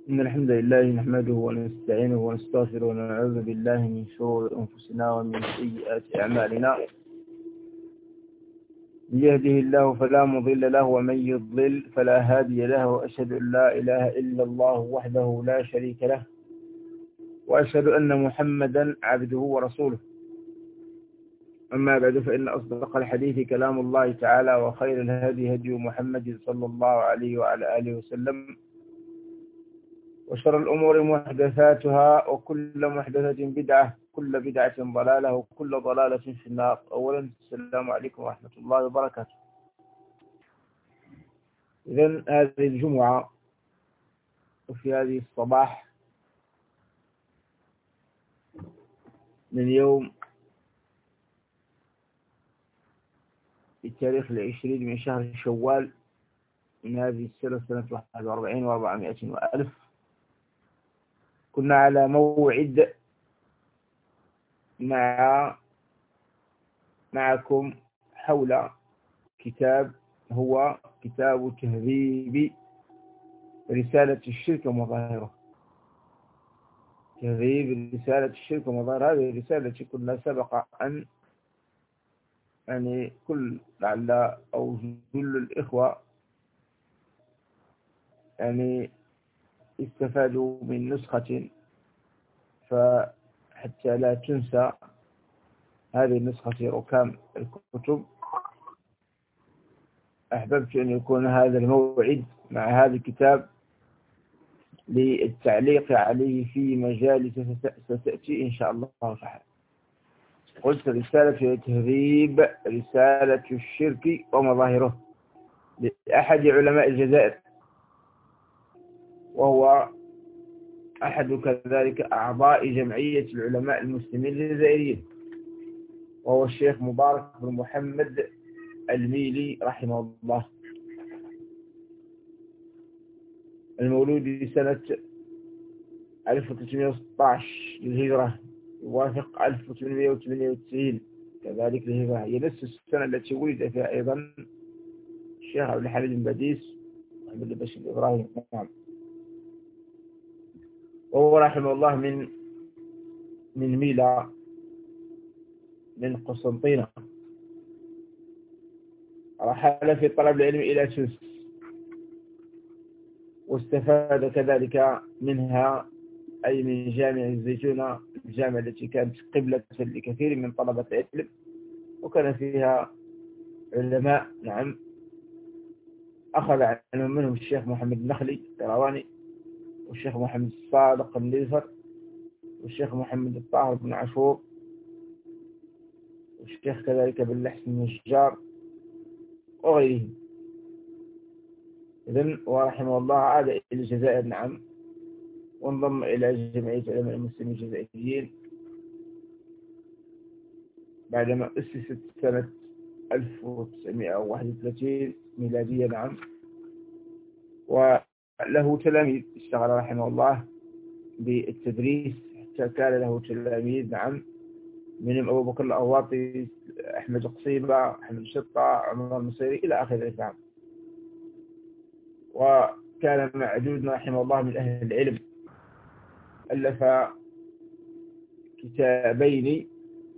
إن الحمد لله نحمده ونستعينه ونستغفره ونعوذ بالله من شرور أنفسنا ومن سيئات أعمالنا. من يهده الله فلا مضل له ومن يضلل فلا هادي له، وأشهد أن لا إله إلا الله وحده لا شريك له، وأشهد أن محمدا عبده ورسوله. أما بعد، فإن أصدق الحديث كلام الله تعالى، وخير الهدي هدي محمد صلى الله عليه وعلى آله وسلم، وشر الأمور محدثاتها، وكل محدثة بدعة، كل بدعة ضلالة، وكل ضلالة في النار. أولا السلام عليكم ورحمة الله وبركاته. إذن هذه الجمعة وفي هذه الصباح من يوم التاريخ 20 من شهر شوال من هذه السنة، سنة 41 و400 وألف، كنا على موعد معكم حول كتاب هو كتاب تهذيب رسالة الشرك ومظاهره. تهذيب رسالة الشرك ومظاهره، هذه الرسالة التي كنا سبق أن كل لعل أو جل الإخوة استفادوا من نسخة، فحتى لا تنسى هذه النسخة في ركام الكتب، أحببت أن يكون هذا الموعد مع هذا الكتاب للتعليق عليه في مجالس ستأتي إن شاء الله تعالى. قلت رسالة تهذيب رسالة الشرك ومظاهره لأحد علماء الجزائر، وهو أحد كذلك أعضاء جمعية العلماء المسلمين الجزائريين، وهو الشيخ مبارك بن محمد الميلي رحمه الله، المولود سنة 1316 للهجرة، يوافق 1898 كذلك للهجرة. هي نفس السنة التي ولد فيها أيضا الشيخ عبد الحميد بن باديس محمد البشير إبراهيم. نعم. وهو رحمه الله من ميلا، من قسنطينة. رحل في طلب العلم إلى تونس، واستفاد كذلك منها أي من جامع الزيتونة، الجامعة التي كانت قبلة لكثير من طلبة العلم، وكان فيها علماء. نعم. أخذ عنهم منهم الشيخ محمد النخلي القيرواني، والشيخ محمد الصادق النيفر، والشيخ محمد الطاهر بن عاشور، والشيخ كذلك بن لحسن النجار وغيرهم. إذن ورحمه الله عاد إلى الجزائر. نعم. وانضم إلى جمعية علماء المسلمين الجزائريين بعدما أسست سنة 1931 ميلادية. نعم. وله تلاميذ، اشتغل رحمه الله بالتدريس حتى كان له تلاميذ. نعم. منهم أبو بكر الأواطي، أحمد قصيبة، أحمد شطة، عمر المصيري إلى آخر. نعم. وكان معدود رحمه الله من أهل العلم، ألف كتابين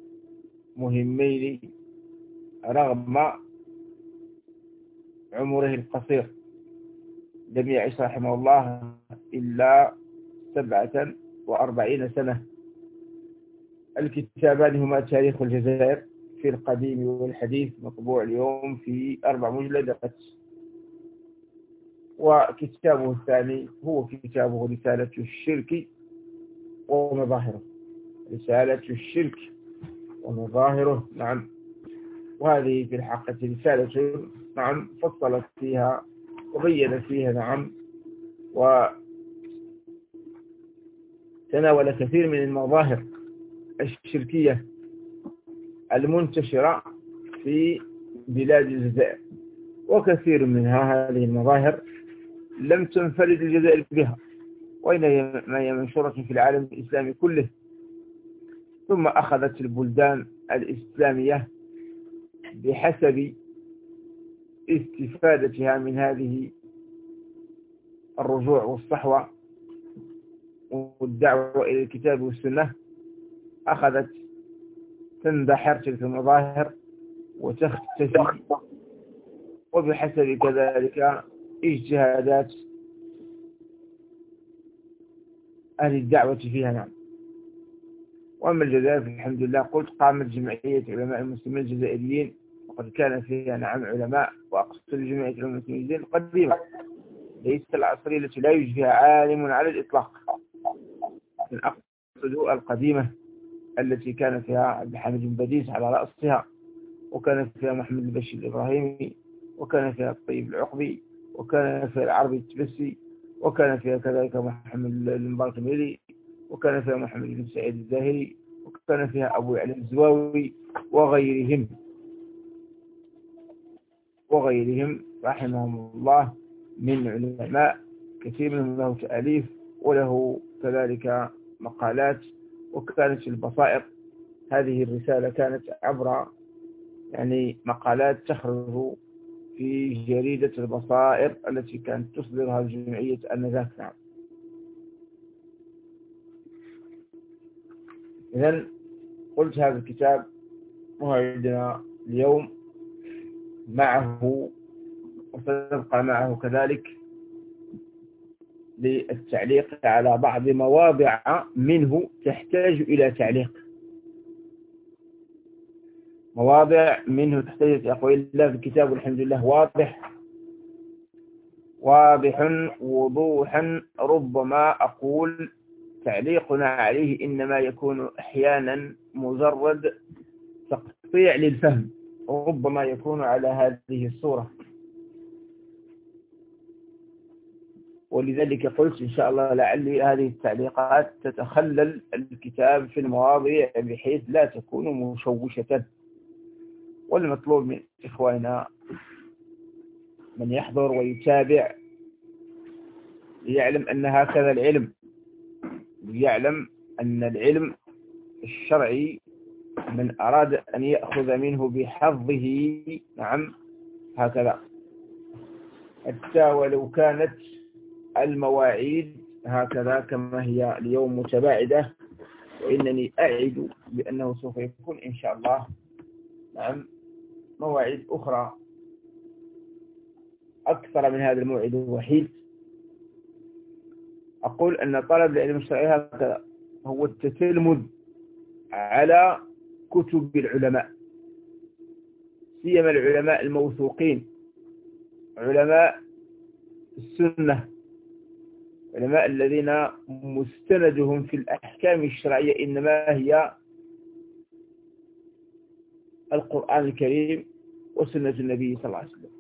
مهمين رغم عمره القصير، لم يعيش رحمه الله إلا 47 سنة. الكتابان هما تاريخ الجزائر في القديم والحديث، مطبوع اليوم في 4 مجلدات، وكتابه الثاني هو كتابه رسالة الشرك ومظاهره. رسالة الشرك ومظاهره. نعم. وهذه في الحقيقة رسالة، نعم، فصلت فيها وبين فيها، نعم، وتناول كثير من المظاهر الشركية المنتشرة في بلاد الجزائر، وكثير منها هذه المظاهر لم تنفرد الجزائر بها، وإنما هي منشورة في العالم الإسلامي كله. ثم أخذت البلدان الإسلامية بحسب استفادتها من هذه الرجوع والصحوة الدعوة إلى الكتاب والسنة أخذت تندحر تلك المظاهر وتختفي، وبحسب كذلك اجتهادات أهل الدعوة فيها. نعم. وأما الجزائر الحمد لله قلت قامت جمعية علماء المسلمين الجزائريين، وقد كان فيها نعم علماء، وأقصد جمعية علماء المسلمين القديمة ليست العصرية التي لا يوجد فيها عالم على الإطلاق، لكن أقصد القديمة التي كان فيها عبد الحميد بن بديس على رأسها، وكان فيها محمد البشير الإبراهيمي، وكان فيها الطيب العقبي، وكان فيها العربي التبسي، وكان فيها كذلك محمد المبارك الميري، وكان فيها محمد بن سعيد الزاهري، وكان فيها أبو يعلى الزواوي وغيرهم رحمهم الله من علماء، كثير منهم له تأليف وله كذلك مقالات. وكانت البصائر، هذه الرسالة كانت عبر يعني مقالات تخرج في جريدة البصائر التي كانت تصدرها جمعية آنذاك. نعم. إذن قلت هذا الكتاب موعدنا اليوم معه، وسنبقى معه كذلك للتعليق على بعض مواضع منه تحتاج إلى تعليق، مواضع منه تحتاج أقول الله في الكتاب والحمد لله واضح وضوحا، ربما أقول تعليقنا عليه إنما يكون أحيانا مجرد تقطيع للفهم، وربما يكون على هذه الصورة. ولذلك قلت إن شاء الله لعلي هذه التعليقات تتخلل الكتاب في المواضيع بحيث لا تكون مشوشة. والمطلوب من إخواننا من يحضر ويتابع ليعلم أن هكذا العلم، ليعلم أن العلم الشرعي من أراد أن يأخذ منه بحظه، نعم هكذا، حتى ولو كانت المواعيد هكذا كما هي اليوم متباعدة، وإنني أعد بأنه سوف يكون إن شاء الله نعم مواعيد أخرى أكثر من هذا الموعد الوحيد. أقول أن طلب العلم الشرعي هكذا هو التتلمذ على كتب العلماء، سيما العلماء الموثوقين، علماء السنة، علماء الذين مستندهم في الأحكام الشرعية إنما هي القرآن الكريم وسنة النبي صلى الله عليه وسلم،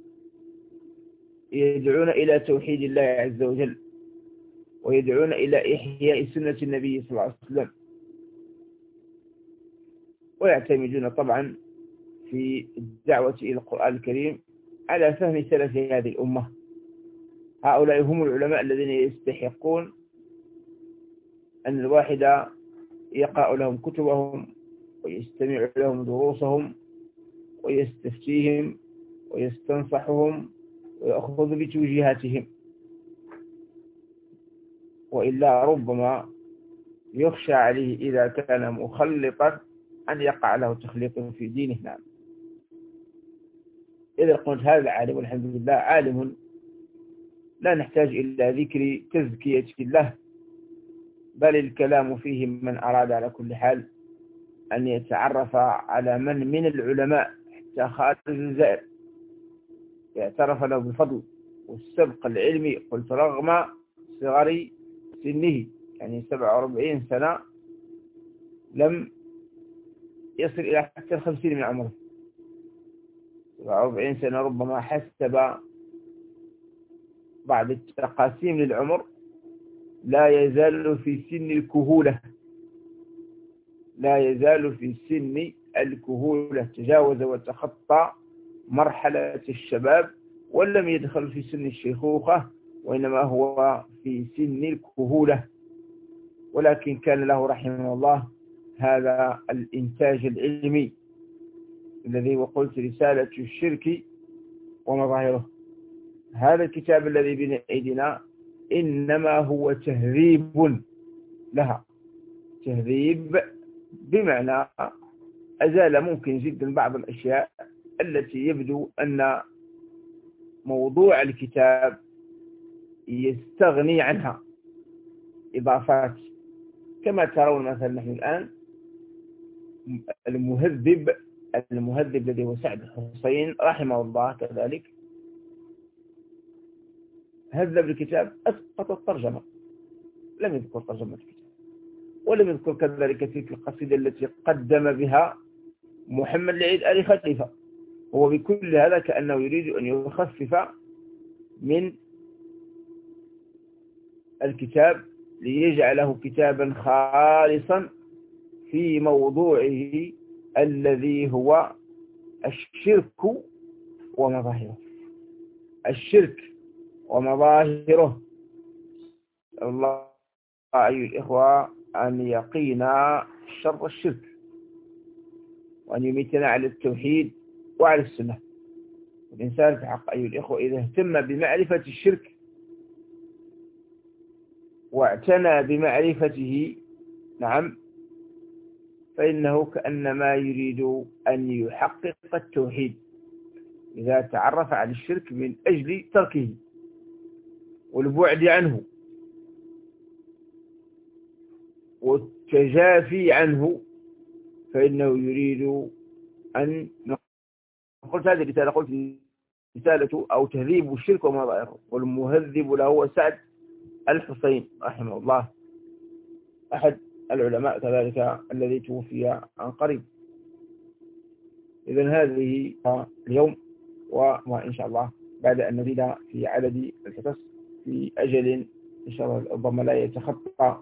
يدعون إلى توحيد الله عز وجل، ويدعون إلى إحياء سنة النبي صلى الله عليه وسلم، ويعتمدون طبعا في الدعوة إلى القرآن الكريم على فهم سلف هذه الأمة. هؤلاء هم العلماء الذين يستحقون أن الواحد يقرأ لهم كتبهم ويستمع لهم دروسهم ويستفتيهم ويستنصحهم ويأخذ بتوجيهاتهم، وإلا ربما يخشى عليه إذا كان مخلطا أن يقع له تخليط في دينه. نعم. إذا قلت هذا العالم والحمد لله عالم لا نحتاج إلى ذكر تزكية الله، بل الكلام فيه من أراد على كل حال أن يتعرف على من العلماء حتى خارج الجزائر يعترف له بالفضل والسبق العلمي، قلت رغم صغر سنه، يعني 47 سنة لم يصل إلى حتى 50 من عمره، 47 سنة ربما حسب بعض التقاسيم للعمر لا يزال في سن الكهولة، لا يزال في سن الكهولة، تجاوز وتخطى مرحلة الشباب ولم يدخل في سن الشيخوخة، وإنما هو في سن الكهولة. ولكن كان له رحمه الله هذا الإنتاج العلمي الذي وقلت رسالة الشرك ومظاهره. هذا الكتاب الذي بين أيدينا إنما هو تهذيب لها تهذيب، بمعنى أزال ممكن جدا بعض الأشياء التي يبدو أن موضوع الكتاب يستغني عنها، إضافات. كما ترون مثلا نحن الآن المهذب الذي هو سعد الحسين رحمه الله كذلك هذب الكتاب، أسقط الترجمة، لم يذكر ترجمة الكتاب، ولم يذكر كذلك تلك القصيدة التي قدم بها محمد العيد آل خليفة. هو بكل هذا كأنه يريد أن يخفف من الكتاب ليجعله كتابا خالصا في موضوعه الذي هو الشرك ومظاهره. الشرك ومظاهره. الله أيها الإخوة أن يقينا شر الشرك، وأن يميتنا على التوحيد وعلى السنة. الإنسان في حق أيها الإخوة إذا اهتم بمعرفة الشرك واعتنى بمعرفته، نعم، فإنه كأنما يريد أن يحقق التوحيد إذا تعرف على الشرك من أجل تركه والبعد عنه والتجافي عنه، فإنه يريد أن قلت هذه الرسالة، قلت رسالة أو تهذيب الشرك ومظاهره، والمهذب له هو سعد الحسين رحمه الله، أحد العلماء كذلك الذي توفي عن قريب. إذن هذه اليوم، وإن شاء الله بعد أن نزيد في عدد الحصص في أجل إن شاء الله ربما لا يتخطى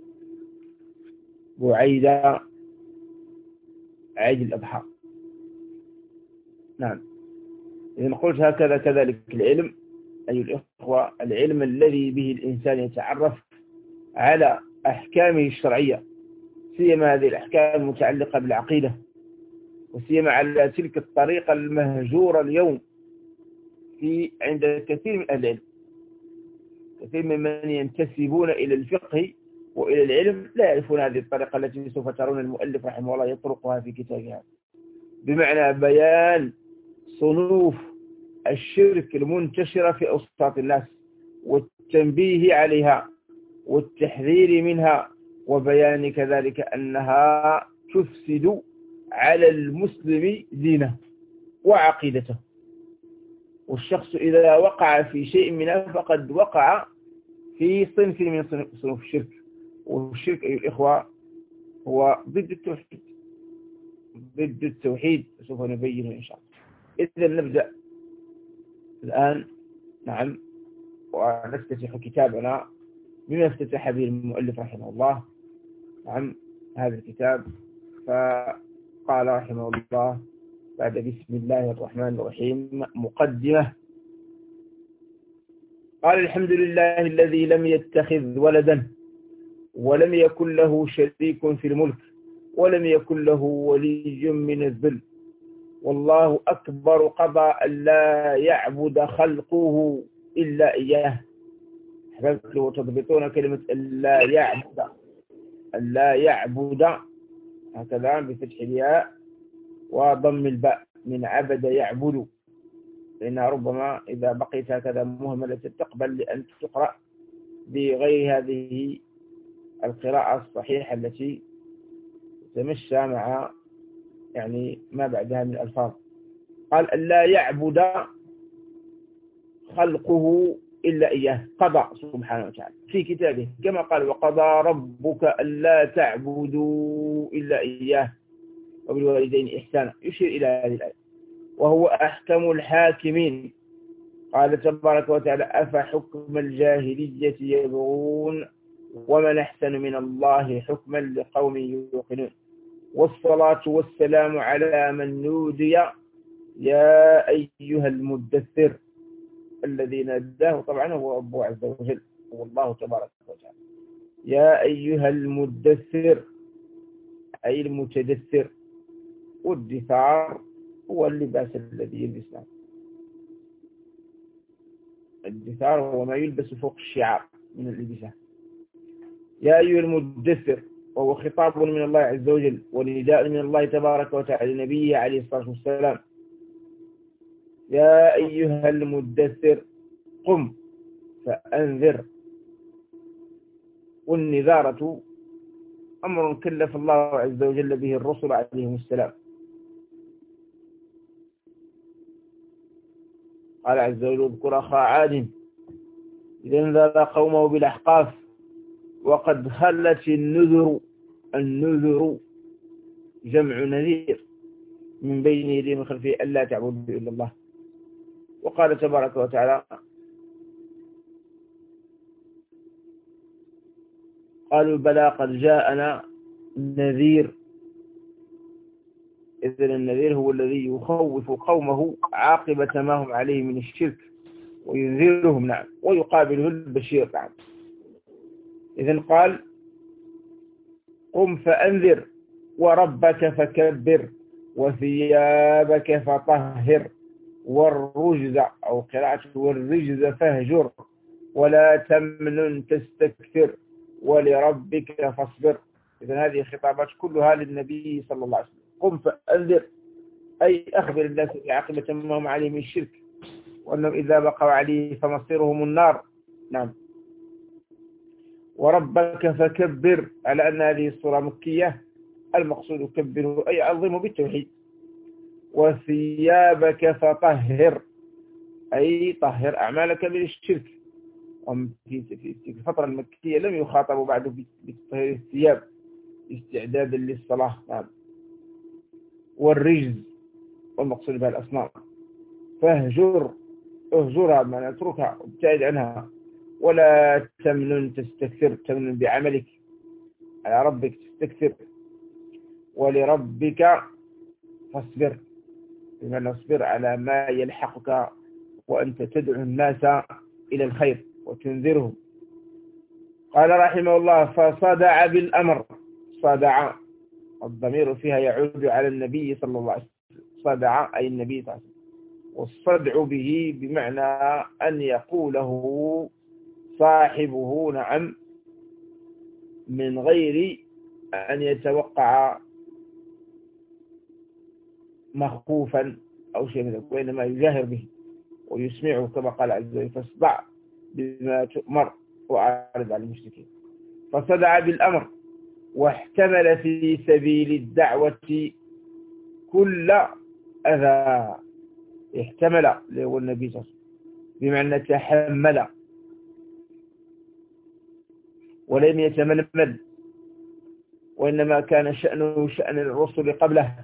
بعيد عيد الأضحى. نعم، إذن قلت هكذا كذلك العلم أيها الإخوة، العلم الذي به الإنسان يتعرف على أحكامه الشرعية، سيما هذه الأحكام المتعلقة بالعقيدة، وسيما على تلك الطريقة المهجورة اليوم عند كثير من أهل العلم. كثير ممن ينتسبون إلى الفقه وإلى العلم لا يعرفون هذه الطريقة التي سوف ترون المؤلف رحمه الله يطرقها في كتابها، بمعنى بيان صنوف الشرك المنتشرة في أوساط الناس، والتنبيه عليها والتحذير منها، وبيان كذلك أنها تفسد على المسلم دينه وعقيدته. والشخص إذا وقع في شيء منها فقد وقع في صنف من صنوف الشرك. والشرك أيها الإخوة هو ضد التوحيد، ضد التوحيد، سوف نبينه إن شاء الله. إذن نبدأ الآن، نعم، ونفتتح كتابنا بما افتتح به المؤلف رحمه الله، نعم، هذا الكتاب. فقال رحمه الله بعد بسم الله الرحمن الرحيم مقدمة، قال الحمد لله الذي لم يتخذ ولدا ولم يكن له شريك في الملك ولم يكن له ولي من الذل، والله أكبر قضى أن لا يعبد خلقه إلا إياه. حبيبت وتضبطون كلمة ألا يعبد هكذا بفتح الياء وضم الباء من عبد يعبد، لأنها ربما إذا بقيت هكذا مهملة تقبل لأن تقرأ بغير هذه القراءة الصحيحة التي تمشى مع يعني ما بعدها من الألفاظ. قال ألا يعبد خلقه إلا إياه، قضى سبحانه وتعالى في كتابه كما قال وقضى ربك ألا تعبدوا إلا إياه وبالوالدين إحسانا، يشير إلى هذه الآية. وهو أحكم الحاكمين، قال تبارك وتعالى أفحكم الجاهلية يبغون ومن أحسن من الله حكما لقوم يوقنون. والصلاة والسلام على من نودي يا أيها المدثر، الذي ناداه طبعا هو ربه عز وجل، هو الله تبارك وتعالى. يا أيها المدثر أي المتدثر، والدثار هو اللباس الذي يلبسه، الدثار هو ما يلبس فوق الشعار من الإلبسة. يا أيها المدثر، وهو خطاب من الله عز وجل ونداء من الله تبارك وتعالى لنبيه عليه الصلاة والسلام. يا أيها المدثر قم فأنذر. والنذارة أمر كلف الله عز وجل به الرسل عليهم السلام. قال عز وجل: اذكر أخا عاد إذ انذر قومه بالأحقاف وقد خلت النذر. النذر جمع نذير من بين يديه ومن خلفه ألا تعبدوا إلا الله. وقال تبارك وتعالى: قالوا بلى قد جاءنا نذير. إذن النذير هو الذي يخوف قومه عاقبة ما هم عليه من الشرك وينذرهم، نعم، ويقابله البشير، نعم. إذن قال: قم فأنذر وربك فكبر وثيابك فطهر والرجز، أو قراءة والرجز فاهجر ولا تمنن تستكثر ولربك فاصبر. إذن هذه خطابات كلها للنبي صلى الله عليه وسلم. قم فأنذر أي أخبر الناس بعاقبة ما هم عليه من الشرك، وأنهم إذا بقوا عليه فمصيرهم النار، نعم. وربك فكبر، على أن هذه السورة مكية، المقصود كبره أي عظمه بالتوحيد. وثيابك فطهر أي طهر أعمالك من الشرك. في الفترة المكية لم يخاطبوا بعد بتطهير الثياب استعدادا للصلاة، نعم. والرجز والمقصود بها الأصنام. فاهجر، اهجرها بمعنى اتركها وابتعد عنها. ولا تمنن تستكثر، تمنن بعملك على ربك تستكثر. ولربك فاصبر، بمعنى اصبر على ما يلحقك وأنت تدعو الناس إلى الخير وتنذرهم. قال رحمه الله: فصدع بالأمر. صدع الضمير فيها يعود على النبي صلى الله عليه وسلم. صدع أي النبي صلى الله عليه وسلم. والصدع به بمعنى أن يقوله صاحبه، نعم، من غير أن يتوقع مخوفا أو شيء من ذلك، وإنما يجاهر به ويسمعه كما قال عز وجل: فاصدع بما تؤمر وأعرض عن المشركين. فصدع بالأمر واحتمل في سبيل الدعوة كل أذى. احتمل اللي هو النبي صلى الله عليه وسلم بمعنى تحمل، ولم يتململ، وإنما كان شأنه شأن الرسل قبله.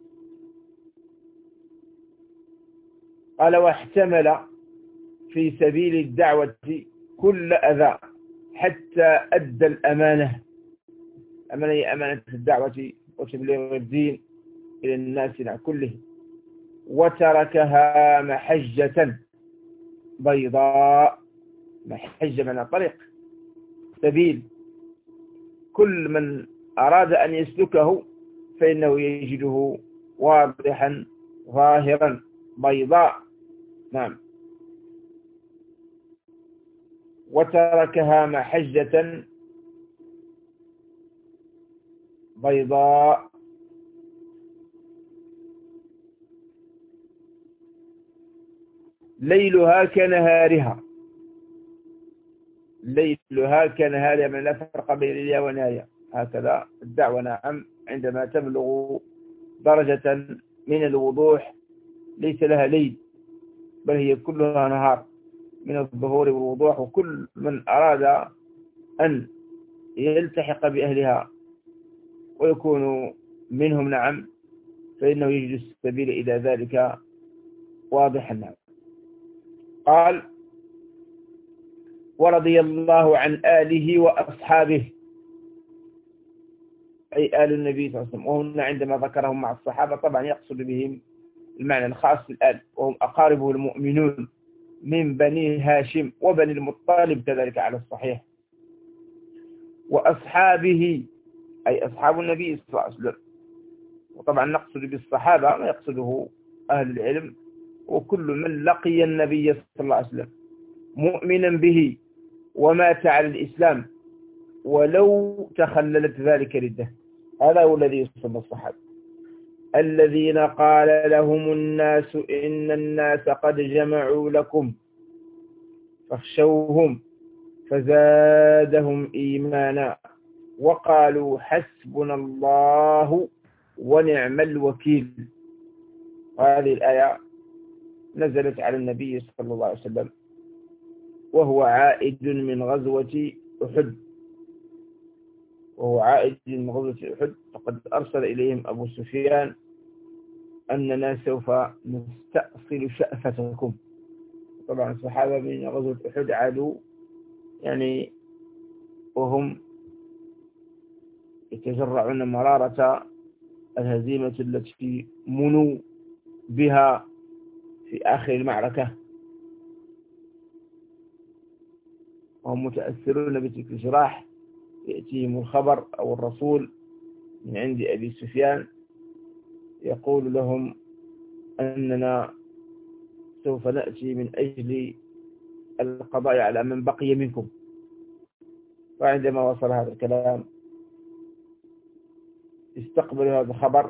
قال: واحتمل في سبيل الدعوة كل أذى حتى أدى الأمانة. أمانة أمانة الدعوة وتبليغ الدين إلى الناس كلهم. وتركها محجة بيضاء. محجة من طريق، سبيل، كل من أراد أن يسلكه فإنه يجده واضحا ظاهرا بيضاء، نعم. وتركها محجة بيضاء ليلها كنهارها. ليلها كنهارها، من لا فرق بين ليلها ونهارها. هكذا الدعوة، نعم، عندما تبلغ درجة من الوضوح ليس لها ليل، بل هي كلها نهار من الظهور والوضوح. وكل من أراد أن يلتحق بأهلها ويكون منهم، نعم، فإنه يجد السبيل إلى ذلك واضحا، نعم. قال: ورضي الله عن آله وأصحابه، أي آل النبي صلى الله عليه وسلم. وهنا عندما ذكرهم مع الصحابة طبعا يقصد بهم المعنى الخاص في الآل، وهم أقاربه المؤمنون من بني هاشم وبني المطلب كذلك على الصحيح. وأصحابه أي أصحاب النبي صلى الله عليه وسلم. وطبعا نقصد بالصحابة ما يقصده أهل العلم وكل من لقي النبي صلى الله عليه وسلم مؤمنا به ومات على الإسلام ولو تخللت ذلك ردة. هذا هو الذي يصب الصحابة الذين قال لهم الناس إن الناس قد جمعوا لكم فاخشوهم فزادهم إيمانا وقالوا حسبنا الله ونعم الوكيل. هذه الآية نزلت على النبي صلى الله عليه وسلم وهو عائد من غزوة أحد فقد أرسل إليهم أبو سفيان أننا سوف نستأصل شأفتكم. طبعا الصحابة من غزوة أحد عادوا يعني وهم يتجرعون مرارة الهزيمة التي منوا بها في آخر المعركة، وهم متأثرون بتلك الجراح. يأتيهم الخبر أو الرسول من عند أبي سفيان يقول لهم أننا سوف نأتي من أجل القضاء على من بقي منكم. وعندما وصل هذا الكلام استقبلوا هذا الخبر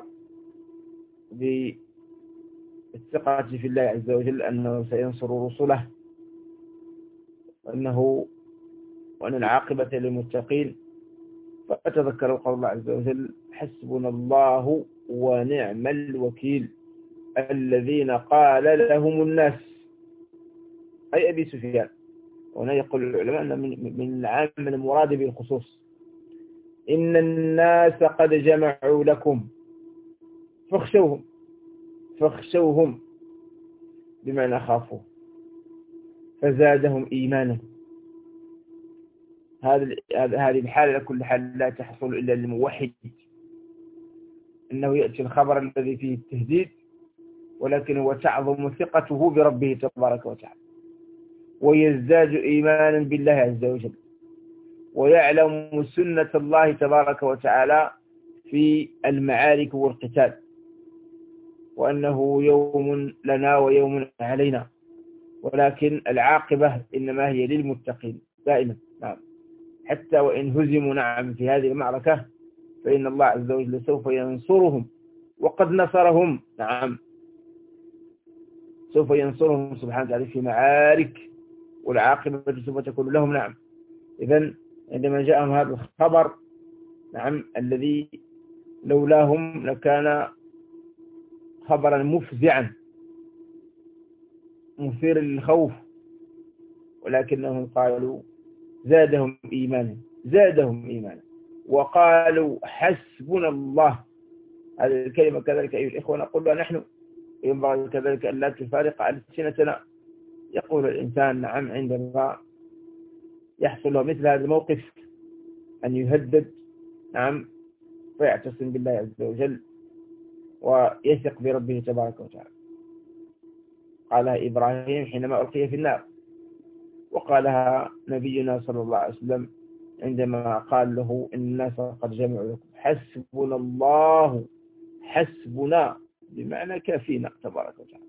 بالثقة في الله عز وجل أنه سينصر رسله وأن العاقبة للمتقين. فتذكروا قول الله عز وجل حسبنا الله ونعم الوكيل الذين قال لهم الناس، أي أبي سفيان. وهنا يقول العلماء أن من العام من المراد بالخصوص إن الناس قد جمعوا لكم فاخشوهم بمعنى خافوا فزادهم إيمانا. هذه الحالة كل حال لا تحصل إلا للموحد، إنه يأتي الخبر الذي فيه التهديد ولكن هو تعظم ثقته بربه تبارك وتعالى ويزداد إيمانا بالله عز وجل ويعلم سنة الله تبارك وتعالى في المعارك والقتال وأنه يوم لنا ويوم علينا، ولكن العاقبة إنما هي للمتقين دائما. نعم، حتى وإن هزموا نعم في هذه المعركة فإن الله عز وجل سوف ينصرهم وقد نصرهم. نعم، سوف ينصرهم سبحانه وتعالى في معارك والعاقبة سوف تكون لهم. نعم، إذن عندما جاءهم هذا الخبر نعم الذي لولاهم لكان خبرا مفزعا مثيرا للخوف، ولكنهم قالوا زادهم إيمانا وقالوا حسبنا الله. هذه الكلمة كذلك أيها الإخوة نقولها نحن، ينبغي كذلك أن لا تفارق ألسنتنا. يقول الإنسان نعم عندما يحصل له مثل هذا الموقف أن يهدد نعم فيعتصم بالله عز وجل ويثق بربه تبارك وتعالى. قالها إبراهيم حينما ألقي في النار، وقالها نبينا صلى الله عليه وسلم عندما قال له إن الناس قد جمعوا لكم حسبنا الله. حسبنا بمعنى كافينا تبارك وتعالى.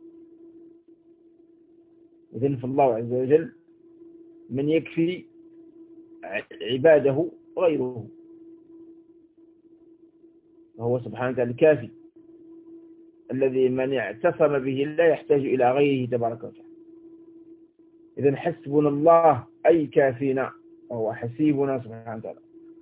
إذن فالله عز وجل من يكفي عباده غيره، وهو سبحانه وتعالى الكافي الذي من اعتصم به لا يحتاج إلى غيره تبارك وتعالى. إذن حسبنا الله أي كافينا وهو حسيبنا سبحانه وتعالى.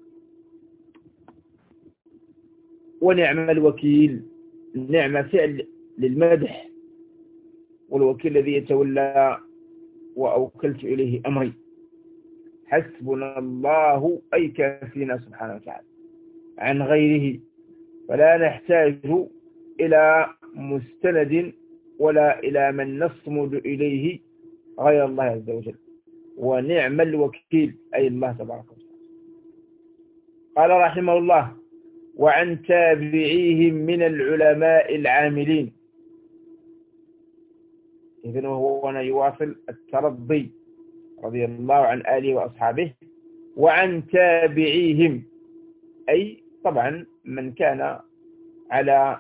ونعم الوكيل، النعمة فعل للمدح، والوكيل الذي يتولى وأوكلت إليه أمري. حسبنا الله أي كافينا سبحانه وتعالى عن غيره، فلا نحتاج إلى مستند ولا إلى من نصمد إليه غير الله عز وجل. ونعم الوكيل أي الله تبارك وتعالى. قال رحمه الله وعن تابعيهم من العلماء العاملين. إذن وهو هنا يواصل الترضي رضي الله عن آله وأصحابه. وعن تابعيهم أي طبعا من كان على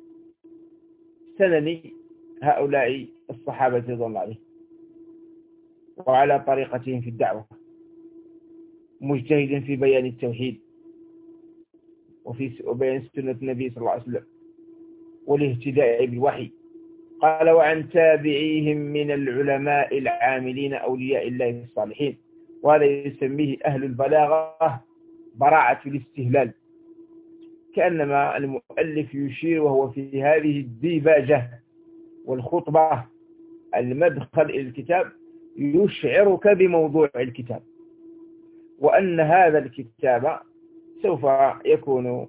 سنن هؤلاء الصحابة رضي الله عليهم وعلى طريقتهم في الدعوة. مجتهد في بيان التوحيد وبيان سنة النبي صلى الله عليه وسلم والاهتداء بالوحي. قال وعن تابعيهم من العلماء العاملين أولياء الله الصالحين. وهذا يسميه أهل البلاغة براعة الاستهلال، كأنما المؤلف يشير وهو في هذه الديباجة والخطبة المدخل إلى الكتاب يشعرك بموضوع الكتاب، وأن هذا الكتاب سوف يكون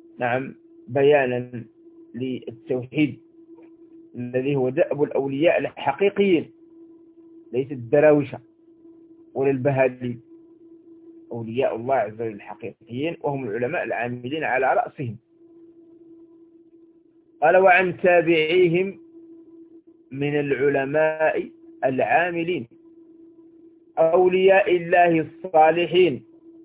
بيانا للتوحيد الذي هو دأب الأولياء الحقيقيين، ليس الدراوشة ولا البهادين، أولياء الله عز وجل الحقيقيين وهم العلماء العاملين على رأسهم. قال وعن تابعيهم من العلماء العاملين أولياء الله الصالحين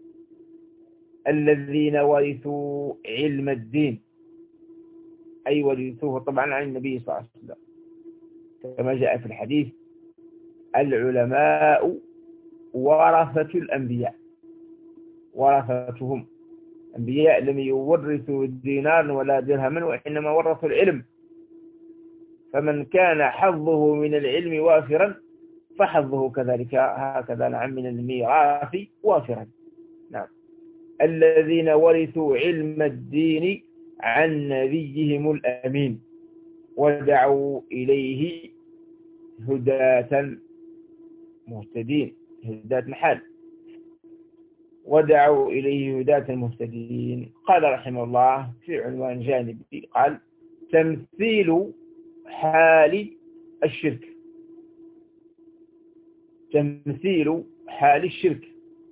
الذين ورثوا علم الدين، أي ورثوه طبعا عن النبي صلى الله عليه وسلم، كما جاء في الحديث العلماء ورثة الأنبياء، ورثتهم أنبياء لم يورثوا دينارا ولا درهما وإنما ورثوا العلم، فمن كان حظه من العلم وافرا فحظه كذلك هكذا من الميراث وافرا. نعم، الذين ورثوا علم الدين عن نبيهم الأمين ودعوا إليه هداة مهتدين، هداة محال، ودعوا إليه هداة مهتدين. قال رحمه الله في عنوان جانبي، قال تمثيل حال الشرك، تمثيل حال الشرك.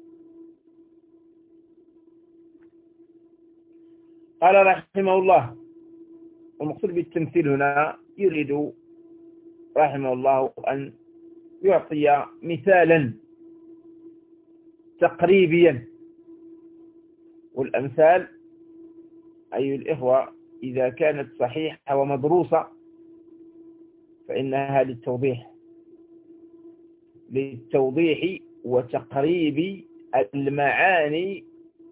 قال رحمه الله، والمقصود بالتمثيل هنا يريد رحمه الله أن يعطي مثالا تقريبيا، والأمثال أي الإخوة إذا كانت صحيحة ومدروسة فإنها للتوضيح وتقريب المعاني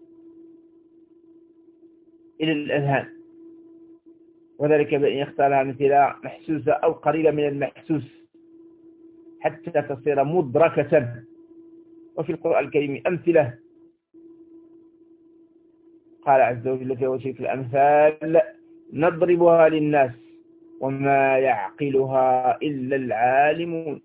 إلى الأذهان، وذلك بأن يختارها مثلا محسوسة أو قليلة من المحسوس حتى تصير مدركة. وفي القرآن الكريم أمثلة، قال عز وجل في وجهك الأمثال نضربها للناس وما يعقلها إلا العالمون.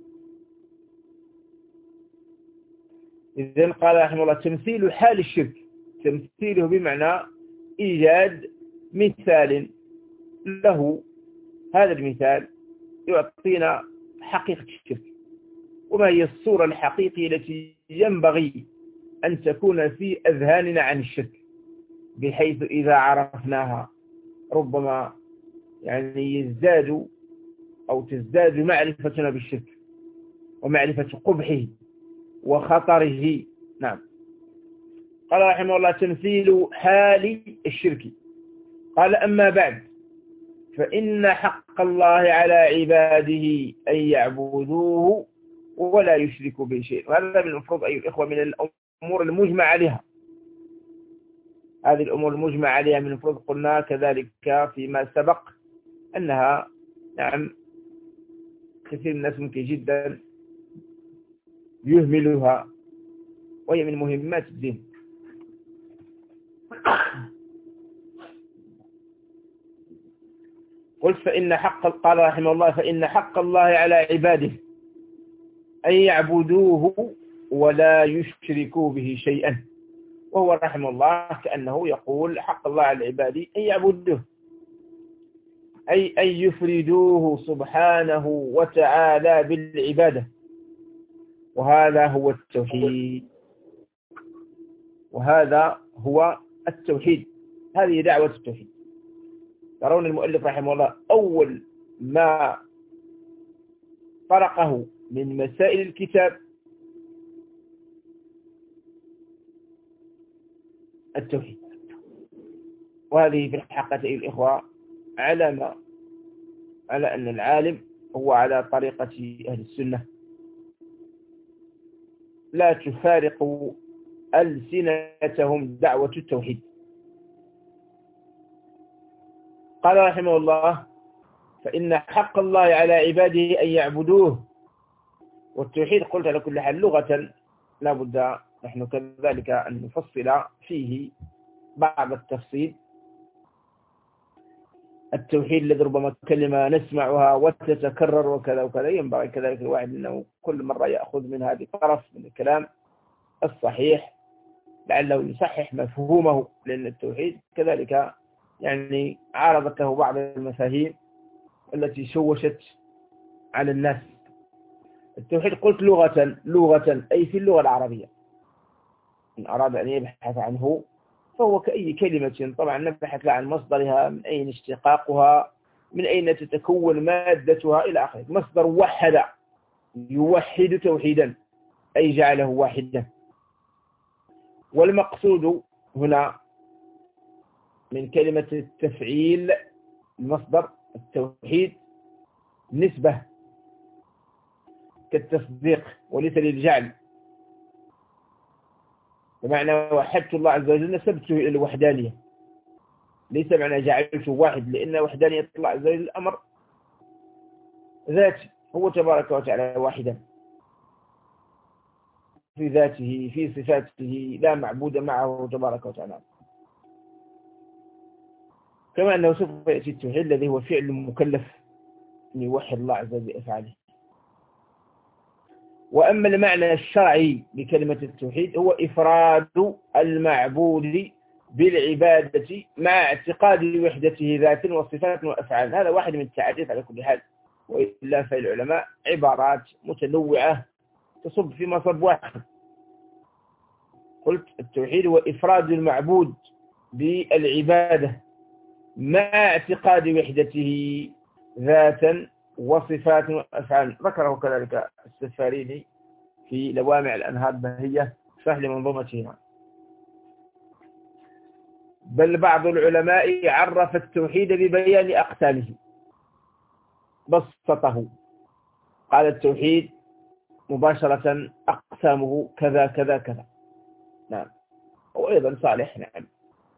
إذن قال رحمه الله تمثيل حال الشرك، تمثيله بمعنى إيجاد مثال له، هذا المثال يعطينا حقيقة الشرك، وما هي الصورة الحقيقية التي ينبغي أن تكون في أذهاننا عن الشرك، بحيث إذا عرفناها ربما يزداد أو تزداد معرفتنا بالشرك ومعرفة قبحه وخطره. نعم. قال رحمه الله تمثيل حال الشرك. قال أما بعد فإن حق الله على عباده أن يعبدوه ولا يشركوا به شيء. وهذا من المفروض أيها الإخوة من الأمور المجمع عليها، هذه الأمور المجمع عليها من المفروض قلنا كذلك فيما سبق أنها كثير من الناس ممكن جدا يهملها، وهي من مهمات الدين. قلت قال رحمه الله فإن حق الله على عباده أن يعبدوه ولا يشركوا به شيئا. وهو رحمه الله كأنه يقول حق الله على العباد أن يعبدوه، أي أن يفردوه سبحانه وتعالى بالعبادة، وهذا هو التوحيد، وهذا هو التوحيد، هذه دعوة التوحيد. ترون المؤلف رحمه الله أول ما فرقه من مسائل الكتاب التوحيد، وهذه في الحقيقة أيها الإخوة علامة على أن العالم هو على طريقة أهل السنة، لا تفارق ألسنتهم دعوة التوحيد. قال رحمه الله: فإن حق الله على عباده أن يعبدوه. والتوحيد قلت على كل حال لغة لا بد نحن كذلك أن نفصل فيه بعض التفصيل. التوحيد الذي ربما كلمة نسمعها وتتكرر وكذا وكذا، ينبغي كذلك الواحد أنه كل مرة يأخذ من هذه طرف من الكلام الصحيح لعله يصحح مفهومه، لأن التوحيد كذلك يعني عارضت له بعض المفاهيم التي شوشت على الناس. التوحيد قلت لغة أي في اللغة العربية، إن أراد أن يبحث عنه فهو كأي كلمة، طبعا نبحث عن مصدرها، من أين اشتقاقها، من أين تتكون مادتها إلى آخره. مصدر وحد، يوحد توحيدا أي جعله واحدا. والمقصود هنا من كلمة التفعيل المصدر التوحيد نسبة كالتصديق وليس للجعل، بمعنى وحدت الله عز وجل نسبته إلى الوحدانية، ليس معنى جعلته واحد، لأن وحدانية الله عز وجل الأمر ذاتي، هو تبارك وتعالى واحدا في ذاته في صفاته، لا معبود معه تبارك وتعالى. كما أنه سوف يأتي التوحيد الذي هو فعل مكلف أن يوحد الله عز وجل بأفعاله. وأما المعنى الشرعي لكلمة التوحيد هو إفراد المعبود بالعبادة مع اعتقاد وحدته ذات وصفات وأفعال. هذا واحد من التعريف على كل حال، وإلا فالعلماء عبارات متنوعة تصب في مصب واحد. قلت التوحيد هو إفراد المعبود بالعبادة مع اعتقاد وحدته ذاتا وصفات وأفعال. ذكره كذلك السفاريني في لوامع الأنهار البهية شرح لمنظومته. بل بعض العلماء عرف التوحيد ببيان أقسامه، بسطه، قال التوحيد مباشرة أقسامه كذا كذا كذا. نعم، وأيضا صالح. نعم،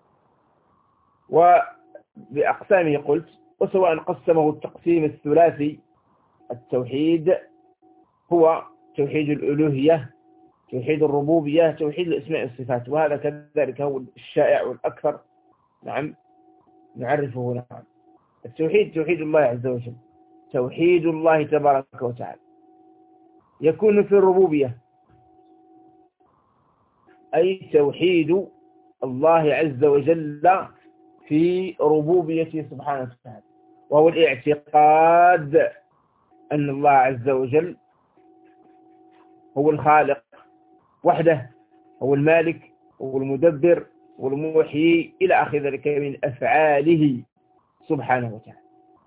وبأقسامه قلت، وسواء قسمه التقسيم الثلاثي التوحيد هو توحيد الألوهية، توحيد الربوبية، توحيد الأسماء والصفات، وهذا كذلك هو الشائع والأكثر. نعم، نعرفه. نعم، التوحيد توحيد الله عز وجل، توحيد الله تبارك وتعالى، يكون في الربوبية أي توحيد الله عز وجل في ربوبيته سبحانه وتعالى، وهو الاعتقاد أن الله عز وجل هو الخالق وحده، هو المالك، هو المدبر والمحيي إلى آخر ذلك من أفعاله سبحانه وتعالى.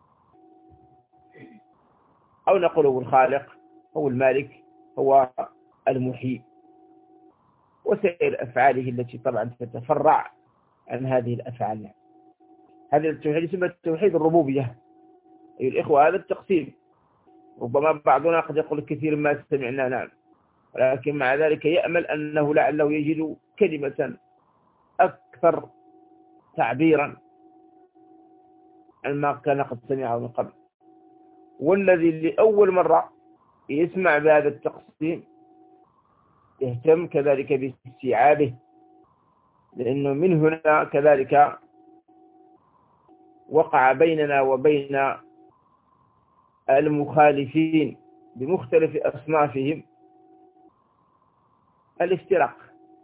أو نقول هو الخالق، هو المالك، هو المحيي، وسائر أفعاله التي طبعا تتفرع عن هذه الأفعال. هذا التوحيد يسمى توحيد الربوبية. أيها الإخوة، هذا التقسيم ربما بعضنا قد يقول كثير ما سمعنا. نعم، ولكن مع ذلك يأمل أنه لعله يجد كلمة أكثر تعبيرا عن ما كان قد سمعه من قبل. والذي لأول مرة يسمع بهذا التقسيم يهتم كذلك باستيعابه، لأنه من هنا كذلك وقع بيننا وبين المخالفين بمختلف أصنافهم الافتراق،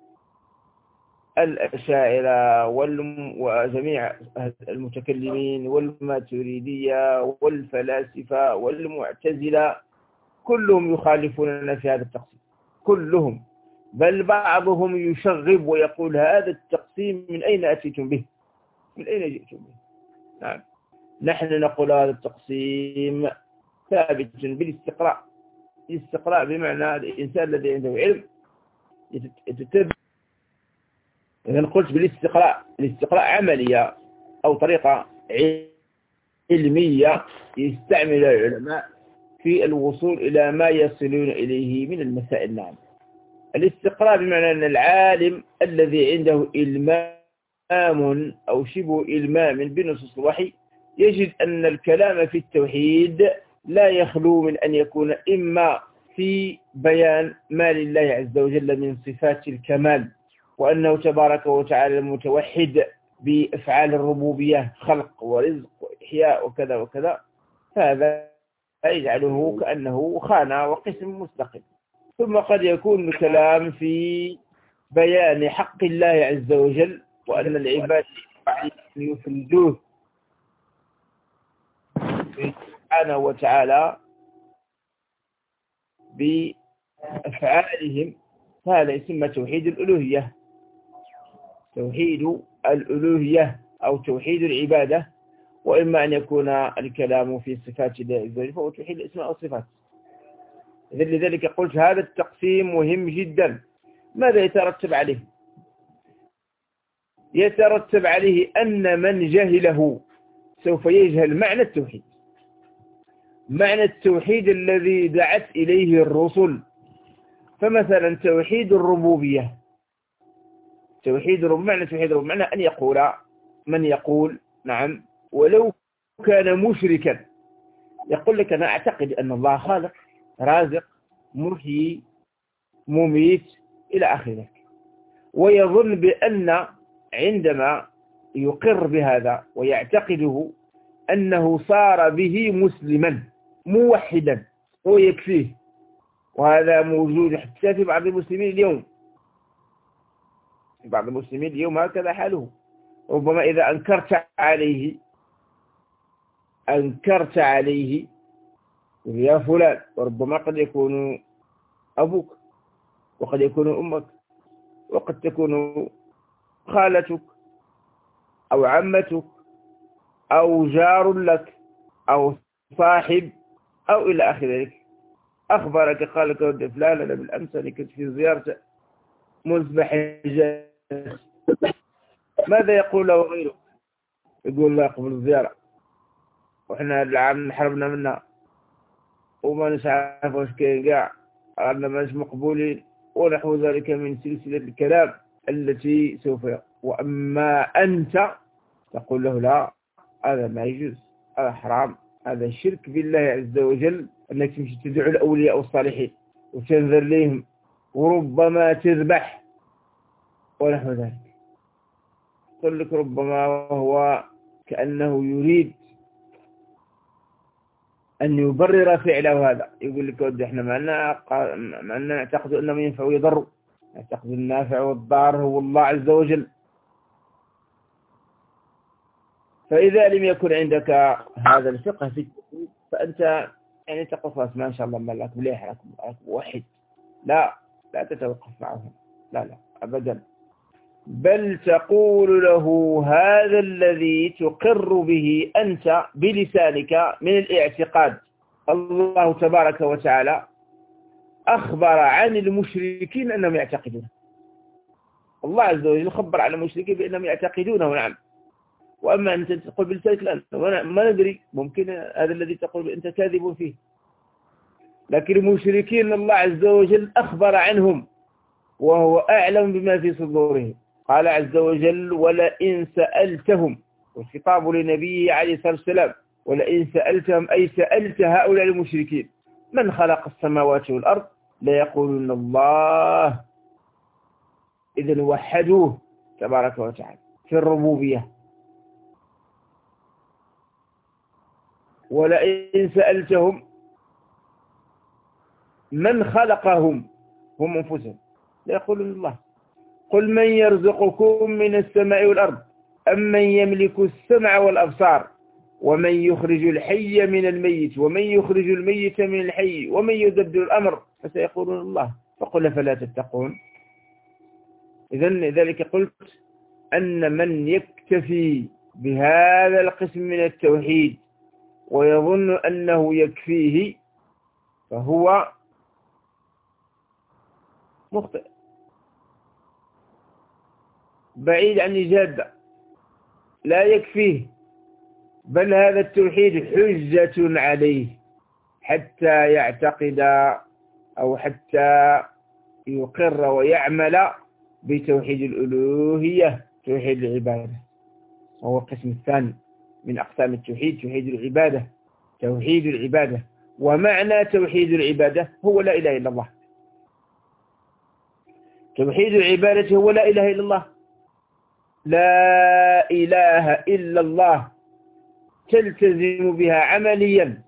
الأشاعرة وجميع المتكلمين والماتريدية والفلاسفة والمعتزلة، كلهم يخالفوننا في هذا التقسيم، كلهم، بل بعضهم يشغب ويقول هذا التقسيم من أين أتيتم به، من أين جئتم به. نعم، نحن نقول هذا التقسيم ثابت بالاستقراء. الاستقراء بمعنى الإنسان الذي عنده علم يتتبع. إذا قلت بالاستقراء، الاستقراء عملية أو طريقة علمية يستعمل العلماء في الوصول إلى ما يصلون إليه من المسائل. نعم، الاستقراء بمعنى أن العالم الذي عنده إلمام أو شبه إلمام بنصوص الوحي يجد أن الكلام في التوحيد لا يخلو من أن يكون إما في بيان ما لله عز وجل من صفات الكمال، وأنه تبارك وتعالى المتوحد بأفعال الربوبية، خلق ورزق وإحياء وكذا وكذا، فهذا يجعله كأنه خانة وقسم مستقل. ثم قد يكون الكلام في بيان حق الله عز وجل، وأن العباد يفردوه سبحانه وتعالى بأفعالهم، هذا يسمى توحيد الألوهية. توحيد الألوهية أو توحيد العبادة. وإما أن يكون الكلام في صفات الله عز وجل فهو توحيد الأسماء والصفات. لذلك قلت هذا التقسيم مهم جدا. ماذا يترتب عليه؟ يترتب عليه أن من جهله سوف يجهل معنى التوحيد، معنى التوحيد الذي دعت إليه الرسل. فمثلا توحيد الربوبية، معنى توحيد الربوبية معنى أن يقول من يقول نعم ولو كان مشركا، يقول لك أنا أعتقد أن الله خالق رازق محيي مميت إلى آخره، ويظن بأن عندما يقر بهذا ويعتقده أنه صار به مسلما موحدا هو يكفيه. وهذا موجود حتى في بعض المسلمين اليوم. في بعض المسلمين اليوم هكذا حاله. ربما إذا أنكرت عليه يا فلان، وربما قد يكون أبوك وقد يكون أمك وقد تكون خالتك أو عمتك أو جار لك أو صاحب أو إلى آخر ذلك، أخبرك قال لك فلان أنا بالأمس أنا كنت في زيارة مذبح الجاس، ماذا يقول له غيره؟ يقول لا قبل الزيارة وإحنا العام حربنا منها وما نعرف واش كاين كاع، رانا ماش مقبولين ونحو ذلك من سلسلة الكلام التي سوف. وأما أنت تقول له لا هذا ما يجوز، هذا حرام، هذا شرك بالله عز وجل، أنك تمشي تدعو الأولياء والصالحين وتنذر لهم وربما تذبح ونحو ذلك. يقول لك ربما هو كأنه يريد أن يبرر فعله هذا. يقول لك ودي احنا ما نعتقد أنه ينفع ويضر، نعتقد النافع والضار هو الله عز وجل. فإذا لم يكن عندك هذا الفقه في التوحيد فأنت يعني تقول خلاص ما شاء الله ملاك مليح لكم موحد، لا تتوقف معهم، لا أبدا، بل تقول له هذا الذي تقر به أنت بلسانك من الاعتقاد. الله تبارك وتعالى أخبر عن المشركين أنهم يعتقدون، الله عز وجل خبر عن المشركين بأنهم يعتقدونه نعم. وأما أنت تقول بلسانك لا، ما ندري، ممكن هذا الذي تقول أنت كاذب فيه، لكن المشركين الله عز وجل أخبر عنهم وهو أعلم بما في صدورهم. قال عز وجل ولئن سألتهم، والخطاب لنبيه عليه الصلاة والسلام، ولئن سألتهم أي سألت هؤلاء المشركين من خلق السماوات والأرض ليقولون الله. إذن وحدوه تبارك وتعالى في الربوبية. ولئن سألتهم من خلقهم هم أنفسهم ليقولون الله. قل من يرزقكم من السماء والأرض أم من يملك السمع والأبصار ومن يخرج الحي من الميت ومن يخرج الميت من الحي ومن يدبر الأمر فسيقولون الله. فقل فلا تتقون. إذن ذلك قلت أن من يكتفي بهذا القسم من التوحيد ويظن أنه يكفيه فهو مخطئ بعيد عن الجادة، لا يكفيه، بل هذا التوحيد حجة عليه حتى يعتقد أو حتى يقر ويعمل بتوحيد الألوهية، توحيد العبادة، وهو القسم الثاني من أقسام التوحيد، توحيد العبادة. توحيد العبادة، ومعنى توحيد العبادة هو لا إله إلا الله. توحيد العبادة هو لا إله إلا الله، لا إله إلا الله، تلتزم بها عمليا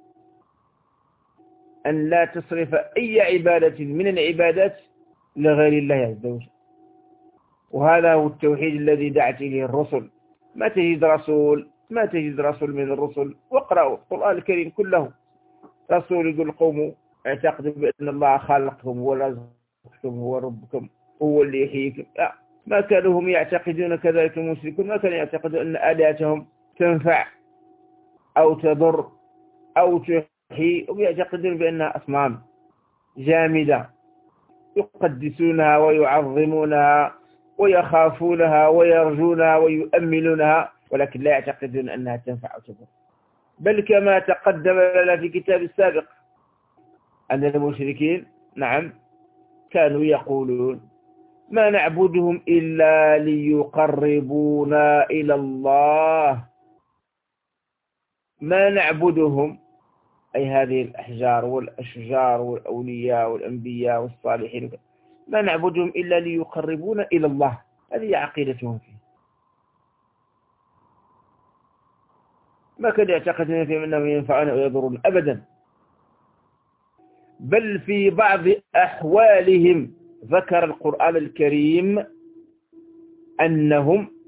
أن لا تصرف أي عبادة من العبادات لغير الله عز وجل. وهذا هو التوحيد الذي دعت إليه الرسل. ما تجد رسول من الرسل، واقرأوا القرآن الكريم كله، رسول يقول قوموا اعتقدوا بأن الله خلقكم ورزقكم هو ربكم هو اللي يحييكم. ما كانوا هم يعتقدون كذلك المشركون، ما كانوا يعتقدون أن آلهتهم تنفع أو تضر أو تحيي، هم يعتقدون بأنها أصنام جامدة يقدسونها ويعظمونها ويخافونها ويرجونها ويؤملونها، ولكن لا يعتقدون أنها تنفع أو تضر. بل كما تقدم لنا في كتاب السابق أن المشركين نعم كانوا يقولون ما نعبدهم إلا ليقربونا إلى الله. ما نعبدهم أي هذه الأحجار والأشجار والأولياء والأنبياء والصالحين، ما نعبدهم إلا ليقربونا إلى الله. هذه عقيدتهم فيه. ما كان يعتقدون فيهم أنهم ينفعون ويضرون أبدا، بل في بعض أحوالهم ذكر القرآن الكريم أنهم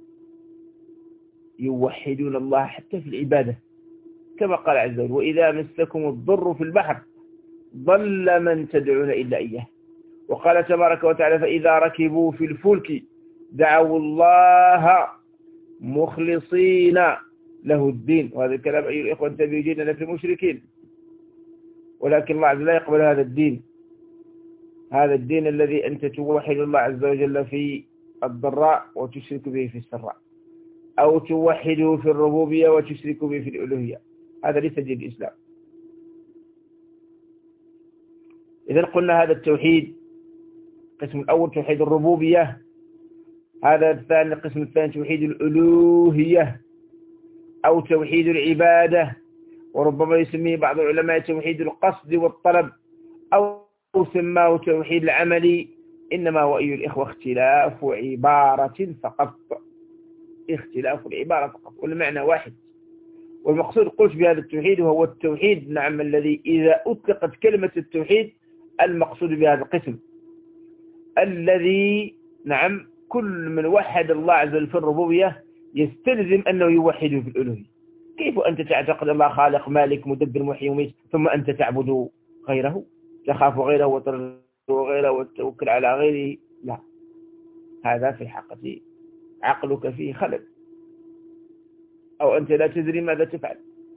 يوحدون الله حتى في العبادة، كما قال عز وجل وإذا مسكم الضر في البحر ضل من تدعون إلا إياه. وقال تبارك وتعالى فإذا ركبوا في الفلك دعوا الله مخلصين له الدين. وهذا الكلام أيها الإخوة انتبهوا جدا في المشركين، ولكن الله عز وجل لا يقبل هذا الدين. هذا الدين الذي أنت توحد الله عز وجل في الضراء وتشرك به في السراء، أو توحده في الربوبية وتشرك به في الألوهية، هذا ليس دين الإسلام. إذا قلنا هذا التوحيد القسم الأول توحيد الربوبية، هذا الثاني القسم الثاني توحيد الألوهية أو توحيد العبادة، وربما يسميه بعض العلماء توحيد القصد والطلب أو سماه توحيد العملي. إنما هو أيها الإخوة اختلاف عبارة فقط، اختلاف العبارة فقط، والمعنى واحد. والمقصود قلت بهذا التوحيد وهو التوحيد نعم الذي إذا أطلقت كلمة التوحيد المقصود بهذا القسم الذي نعم كل من وحد الله عز وجل في الربوبية يستلزم أنه يوحده في الألوهية. كيف أنت تعتقد الله خالق مالك مدبر محيي وميت ثم أنت تعبد غيره، تخاف غيره وترجو غيره وتتوكل على غيره؟ لا، هذا في الحقيقة عقلك فيه خلل، أو أنت لا تدري ماذا تفعل.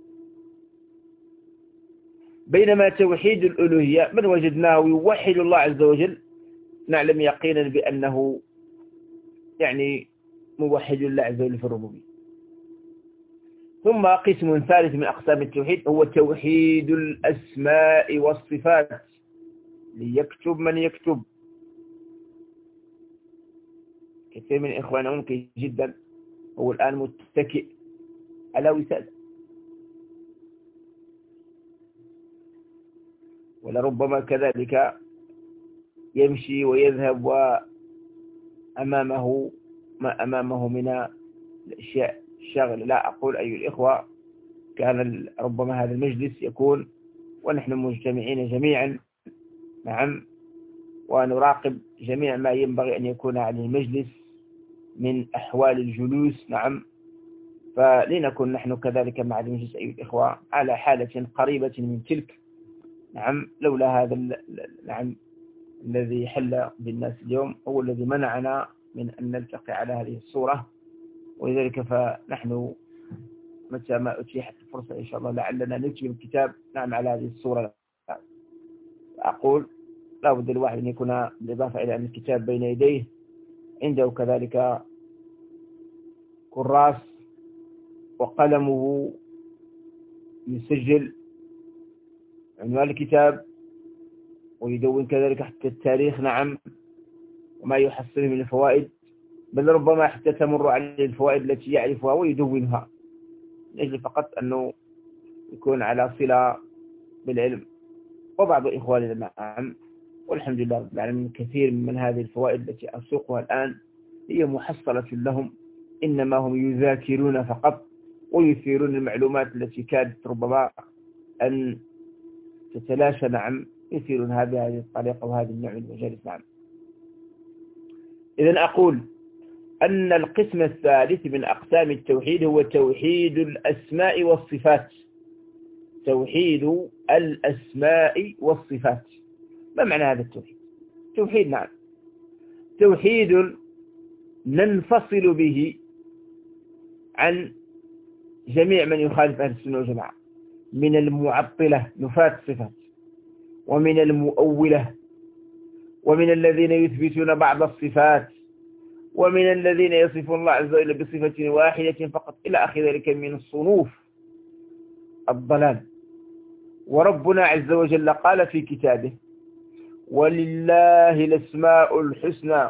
بينما توحيد الألوهية من وجدناه يوحد الله عز وجل نعلم يقينا بأنه يعني موحد الله عز وجل في الربوبية. ثم قسم ثالث من أقسام التوحيد هو توحيد الأسماء والصفات. ليكتب من يكتب. كثير من إخواننا ممكن جدا هو الآن متكئ على وسادة، ولربما كذلك يمشي ويذهب وأمامه ما أمامه من الأشياء الشغل. لا أقول أيها الإخوة كان ربما هذا المجلس يكون ونحن مجتمعين جميعا نعم ونراقب جميع ما ينبغي أن يكون على المجلس من أحوال الجلوس نعم، فلنكن نحن كذلك مع المجلس أيها الإخوة على حالة قريبة من تلك نعم. لولا هذا نعم الذي حل بالناس اليوم هو الذي منعنا من أن نلتقي على هذه الصورة، ولذلك فنحن متى ما أتيحت الفرصة إن شاء الله لعلنا نتم الكتاب نعم على هذه الصورة. أقول لا بد الواحد أن يكون بالإضافة إلى أن الكتاب بين يديه عنده كذلك كراس وقلمه يسجل عنوان الكتاب ويدون كذلك حتى التاريخ نعم وما يحصله من الفوائد، بل ربما حتى تمر عليه الفوائد التي يعرفها ويدونها من أجل فقط أنه يكون على صلة بالعلم. وبعض إخواننا نعم والحمد لله رب العالمين كثير من هذه الفوائد التي أسوقها الآن هي محصلة لهم، إنما هم يذاكرون فقط ويثيرون المعلومات التي كانت ربما أن تتلاشى نعم، يثيرون هذه الطريقة وهذه النوع من المجالس نعم. إذن أقول أن القسم الثالث من أقسام التوحيد هو توحيد الأسماء والصفات. توحيد الأسماء والصفات. ما معنى هذا التوحيد؟ توحيد نعم توحيد ننفصل به عن جميع من يخالف أهل السنة والجماعة من المعطلة نفاة الصفات، ومن المؤولة، ومن الذين يثبتون بعض الصفات، ومن الذين يصفون الله عز وجل بصفة واحدة فقط إلى آخر ذلك من الصنوف الضلال. وربنا عز وجل قال في كتابه ولله الأسماء الحسنى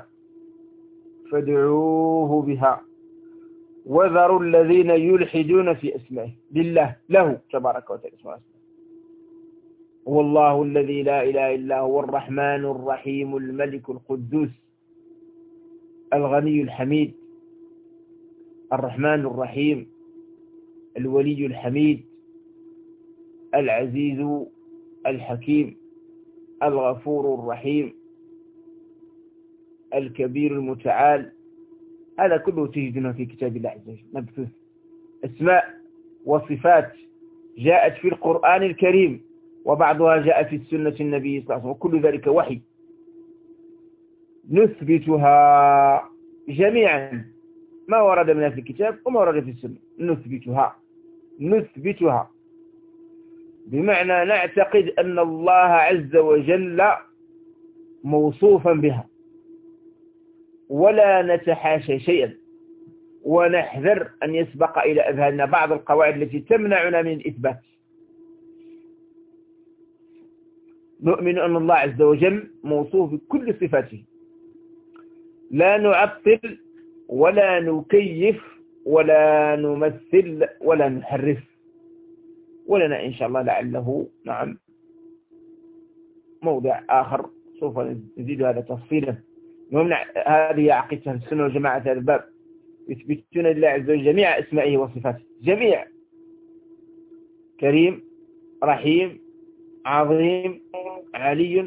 فادعوه بها وذروا الذين يلحدون في أسمائه. لله له تبارك وتعالى اسمه هو الله الذي لا إله إلا هو الرحمن الرحيم الملك القدوس الغني الحميد الرحمن الرحيم الولي الحميد العزيز الحكيم الغفور الرحيم الكبير المتعال. هذا كله تجدونه في كتاب الله عز وجل مبثوث. أسماء وصفات جاءت في القرآن الكريم وبعضها جاء في السنة النبي صلى الله عليه وسلم، وكل ذلك وحي نثبتها جميعا ما ورد منها في الكتاب وما ورد في السنة. نثبتها بمعنى نعتقد أن الله عز وجل موصوفا بها ولا نتحاشى شيئا، ونحذر أن يسبق إلى أذهاننا بعض القواعد التي تمنعنا من الإثبات. نؤمن أن الله عز وجل موصوف بكل صفاته، لا نعطل ولا نكيف ولا نمثل ولا نحرف. ولنا إن شاء الله لعله نعم موضع آخر سوف نزيد هذا تفصيلا. هذه عقيدة السنة والجماعة هذا الباب، يثبتون لله عز وجل جميع أسمائه وصفاته، جميع كريم رحيم عظيم علي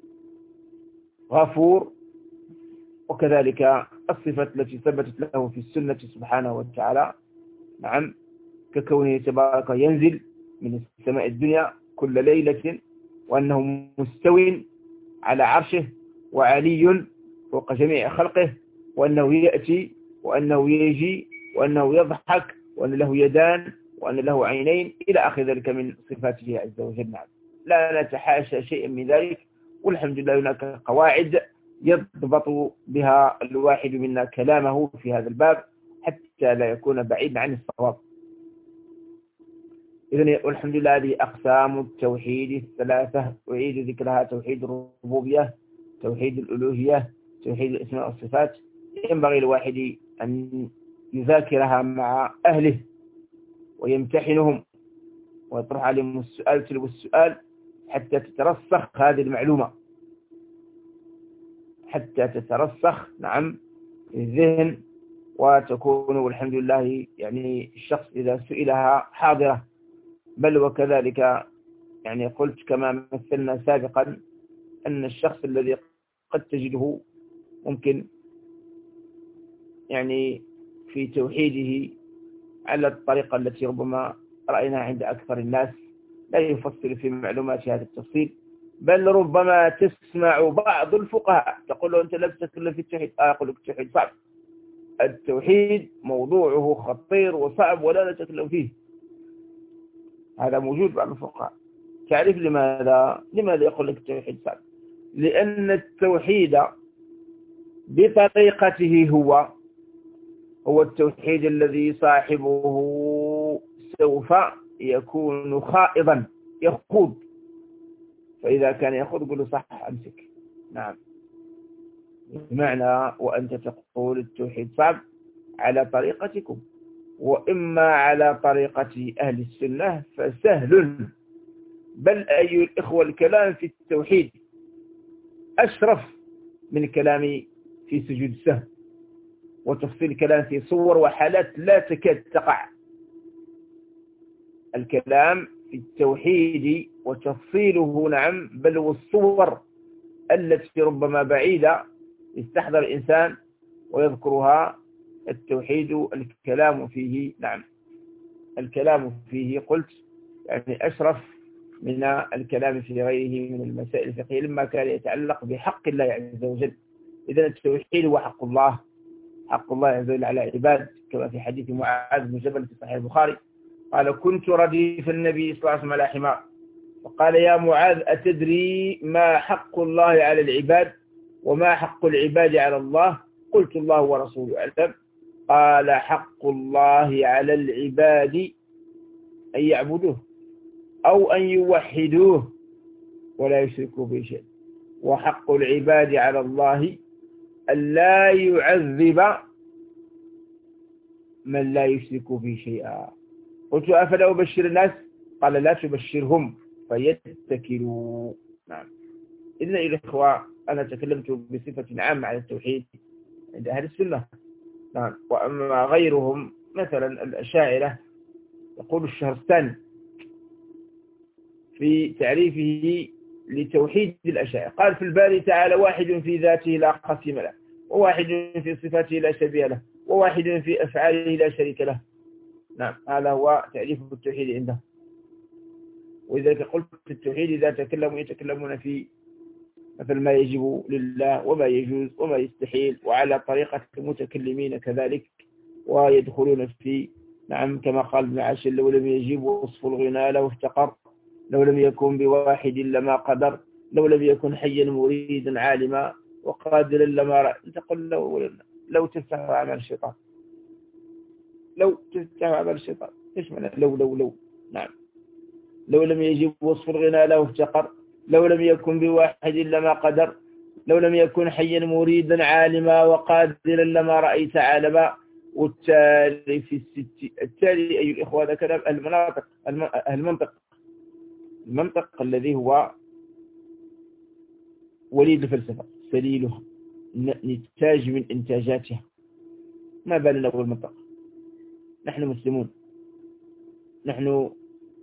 غفور، وكذلك الصفات التي ثبتت له في السنة سبحانه وتعالى نعم، ككونه تبارك ينزل من السماء الدنيا كل ليلة، وأنه مستو على عرشه وعلي فوق جميع خلقه، وأنه يأتي وأنه يجي وأنه يضحك وأن له يدان وأن له عينين إلى آخر ذلك من صفاته عز وجل. نعم لا نتحاشى شيئا من ذلك، والحمد لله هناك قواعد يضبط بها الواحد منا كلامه في هذا الباب حتى لا يكون بعيدا عن الصواب. إذن والحمد لله هذه أقسام التوحيد الثلاثة أعيد ذكرها: توحيد الربوبية، توحيد الألوهية، توحيد الأسماء والصفات. ينبغي الواحد أن يذاكرها مع أهله ويمتحنهم ويطرح عليهم السؤال تلو السؤال حتى تترسخ هذه المعلومة، حتى تترسخ نعم في الذهن، وتكون والحمد لله يعني الشخص إذا سئلها حاضرة. بل وكذلك يعني قلت كما مثلنا سابقا أن الشخص الذي قد تجده ممكن يعني في توحيده على الطريقة التي ربما رأيناها عند أكثر الناس لا يفصل في معلومات هذا التفصيل، بل ربما تسمع بعض الفقهاء تقول له أنت لا تتكلم في التوحيد. أقول لك التوحيد صعب، التوحيد موضوعه خطير وصعب ولا نتكلم فيه. هذا موجود بعض الفقهاء. تعرف لماذا يقول لك التوحيد صعب؟ لأن التوحيد بطريقته هو التوحيد الذي صاحبه سوف يكون خائضا، يخوض فإذا كان يأخذ قل له صح أمسك. نعم. بمعنى وأنت تقول التوحيد صعب على طريقتكم، وإما على طريقة أهل السنة فسهل. بل أيها الإخوة الكلام في التوحيد أشرف من الكلام في سجود السهو، وتفصيل الكلام في صور وحالات لا تكاد تقع. الكلام في التوحيد وتفصيله نعم، بل والصور التي ربما بعيدة يستحضر الإنسان ويذكرها. التوحيد الكلام فيه نعم، الكلام فيه قلت يعني أشرف من الكلام في غيره من المسائل الفقهية لما كان يتعلق بحق الله عز وجل. إذن التوحيد هو حق الله، حق الله عز وجل على عباد، كما في حديث معاذ بن جبل في صحيح البخاري قال كنت رديف النبي صلى الله عليه وسلم على حمار فقال يا معاذ أتدري ما حق الله على العباد وما حق العباد على الله؟ قلت الله ورسوله أعلم. قال حق الله على العباد أن يعبدوه أو أن يوحدوه ولا يشركوا به شيء، وحق العباد على الله أن لا يعذب من لا يشرك به شيئا. قلت أفلا أبشر الناس؟ قال لا تبشرهم فيتكلوا. نعم. إذن الإخوة أنا تكلمت بصفة عامة على التوحيد عند أهل السنة. نعم. وأما غيرهم مثلا الأشاعرة يقول الشهرستاني في تعريفه لتوحيد الأشاعرة قال في الباري تعالى واحد في ذاته لا قسم له، وواحد في صفاته لا شبيه له، وواحد في أفعاله لا شريك له. نعم. هذا هو تعريف التوحيد عنده. وإذا قلت التوحيد إذا يتكلمون في مثل ما يجب لله وما يجوز وما يستحيل وعلى طريقة المتكلمين كذلك، ويدخلون في نعم كما قال ابن عاشر لو لم يجب وصف الغنى لو افتقر، لو لم يكن بواحد لما قدر، لو لم يكن حيا مريدا عالما وقادرا لما رأى. انت قل لو تفتح عمل الشيطان، لو تفتح عمل الشيطان ايش معنى لو نعم. لو لم يجب وصف الغنى لو افتقر، لو لم يكن بواحد لما قدر، لو لم يكن حيا مريدا عالما وقادرا لما رأيت عالما. والتالي في التالي أي الإخوة هذا كلام المنطق الذي هو وليد الفلسفة سليلها نتاج من إنتاجاتها. ما بالنا بالمنطق؟ نحن مسلمون، نحن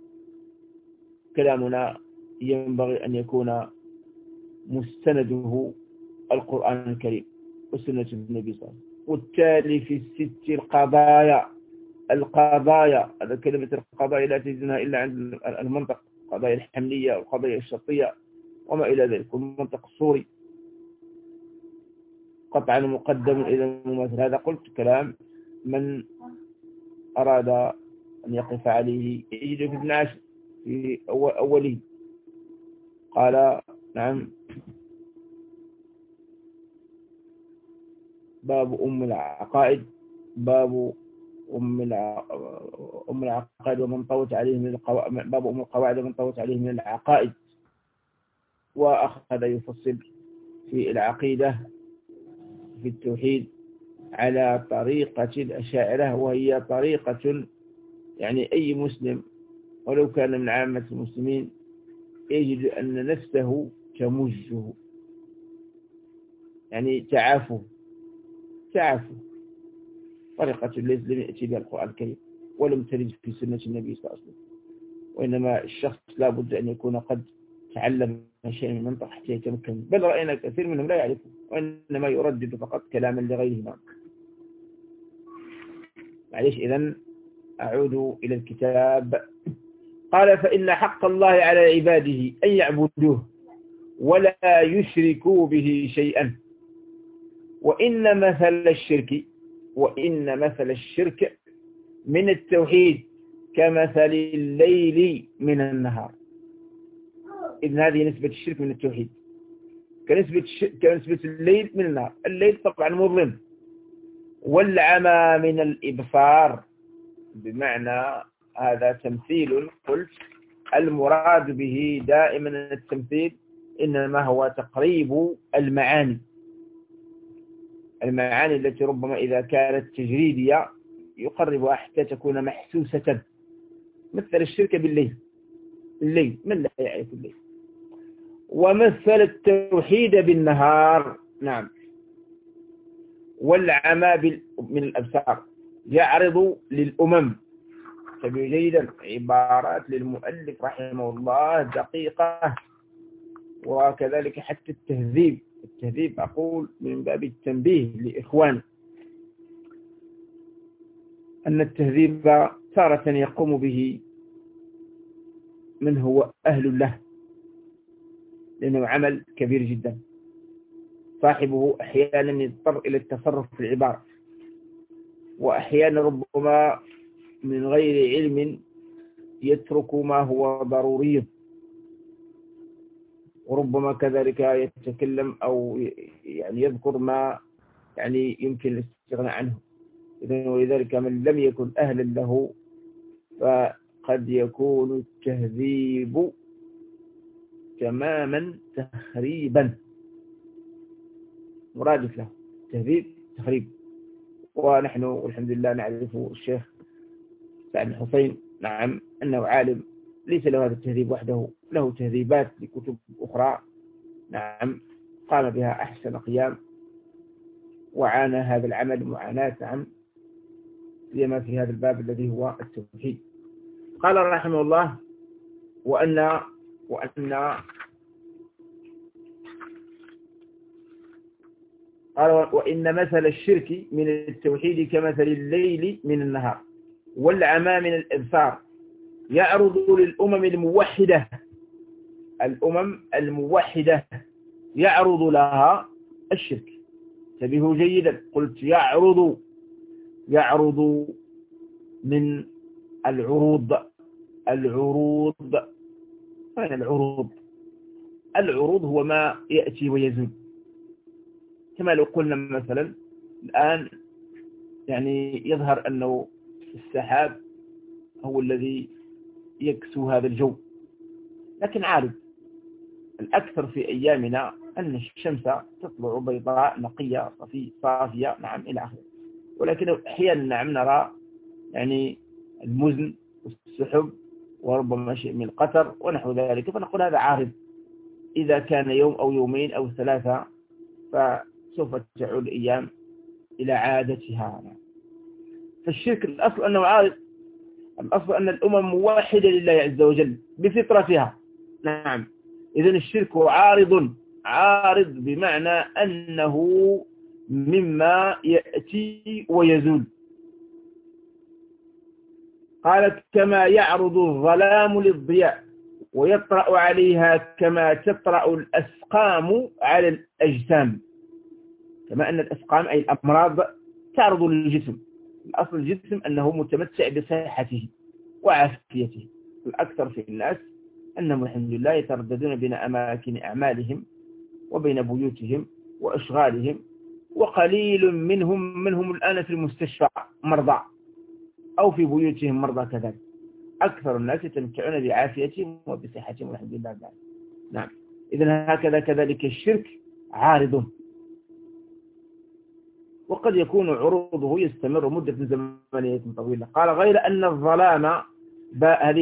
كلامنا ينبغي أن يكون مستنده القرآن الكريم وسنة النبي صلى الله عليه وسلم. والتالي في الست القضايا هذا كلمة القضايا لا تجدها إلا عند المنطق، القضايا الحملية والقضايا الشرطية وما إلى ذلك، والمنطق الصوري قطعا مقدم إلى المماثل. هذا قلت كلام من أراد أن يقف عليه يجد في ابن عاشر في أوله قال نعم باب أم العقائد، باب أم العقائد ومن طوت عليه من باب أم القواعد ومن طوت عليه من العقائد. وأخذ يفصل في العقيدة في التوحيد على طريقة الأشاعرة، وهي طريقة يعني أي مسلم ولو كان من عامة المسلمين يجد أن نفسه تمجه، يعني تعافه طريقة لم يأتي بها القرآن الكريم ولم ترد في سنة النبي صلى الله عليه وسلم. وإنما الشخص لا بد أن يكون قد تعلم شيء من المنطق حتى يتمكن، بل رأينا كثير منهم لا يعرفه وإنما يردد فقط كلاما لغيره. معليش. إذن أعود إلى الكتاب. قال فإن حق الله على عباده أن يعبدوه ولا يشركوا به شيئا، وإن مثل الشرك من التوحيد كمثل الليل من النهار. إذن هذه نسبة الشرك من التوحيد كنسبة الليل من النهار. الليل طبعا مظلم، والعمى من الإبصار، بمعنى هذا تمثيل قلت المراد به دائما التمثيل إنما هو تقريب المعاني التي ربما إذا كانت تجريدية يقربها حتى تكون محسوسة، مثل الشرك بالليل، من لا يعرف الليل. ومثل التوحيد بالنهار، نعم، والعمى من الأبصار. يعرض للأمم، تبين جيدا عبارات للمؤلف رحمه الله دقيقة. وكذلك حتى التهذيب أقول من باب التنبيه لإخواني أن التهذيب تارة يقوم به من هو أهل له، لأنه عمل كبير جدا، صاحبه أحيانا يضطر إلى التصرف في العبارة، وأحيانا ربما من غير علم يترك ما هو ضروري، وربما كذلك يتكلم أو يعني يذكر ما يعني يمكن الاستغناء عنه. ولذلك من لم يكن أهلا له فقد يكون التهذيب تماما تخريبا، مرادف له تهذيب تخريب. ونحن والحمد لله نعرف الشيخ سعد الحسين، نعم، أنه عالم ليس له هذا التهذيب وحده، له تهذيبات لكتب أخرى، نعم، قام بها أحسن قيام، وعانى هذا العمل معاناة، نعم، سيما في هذا الباب الذي هو التوحيد. قال رحمه الله: وأن قال: وإن مثل الشرك من التوحيد كمثل الليل من النهار والعمى من الإبصار، يعرض للأمم الموحدة يعرض لها الشرك. انتبهوا جيدا، قلت يعرض من العروض. أين العروض هو ما يأتي ويزول، كما لو قلنا مثلا الآن يعني يظهر أنه السحاب هو الذي يكسو هذا الجو، لكن عارض. الأكثر في أيامنا أن الشمس تطلع بيضاء نقية صافية، نعم، إلى آخره. ولكن أحيانا نعم نرى يعني المزن والسحب وربما شيء من القطر ونحو ذلك، فنقول هذا عارض. إذا كان يوم أو يومين أو ثلاثة فسوف تعود الأيام إلى عادتها. فالشرك الأصل أنه عارض، الأصل أن الأمم موحدة لله عز وجل بفطرتها، نعم. إذن الشرك عارض بمعنى أنه مما يأتي ويزول. قالت: كما يعرض الظلام للضياء ويطرأ عليها كما تطرأ الأسقام على الأجسام. كما أن الأسقام أي الأمراض تعرض للجسم، الأصل الجسم أنه متمتع بصحته وعافيته. الأكثر في الناس أنهم الحمد لله يترددون بين أماكن أعمالهم وبين بيوتهم وأشغالهم، وقليل منهم الآن في المستشفى مرضى أو في بيوتهم مرضى كذلك. أكثر الناس يتمتعون بعافيتهم وبصحتهم والحمد لله. نعم. إذن هكذا كذلك الشرك عارض، وقد يكون عروضه يستمر مدة زمنية طويلة. قال: غير أن الظلام، هذه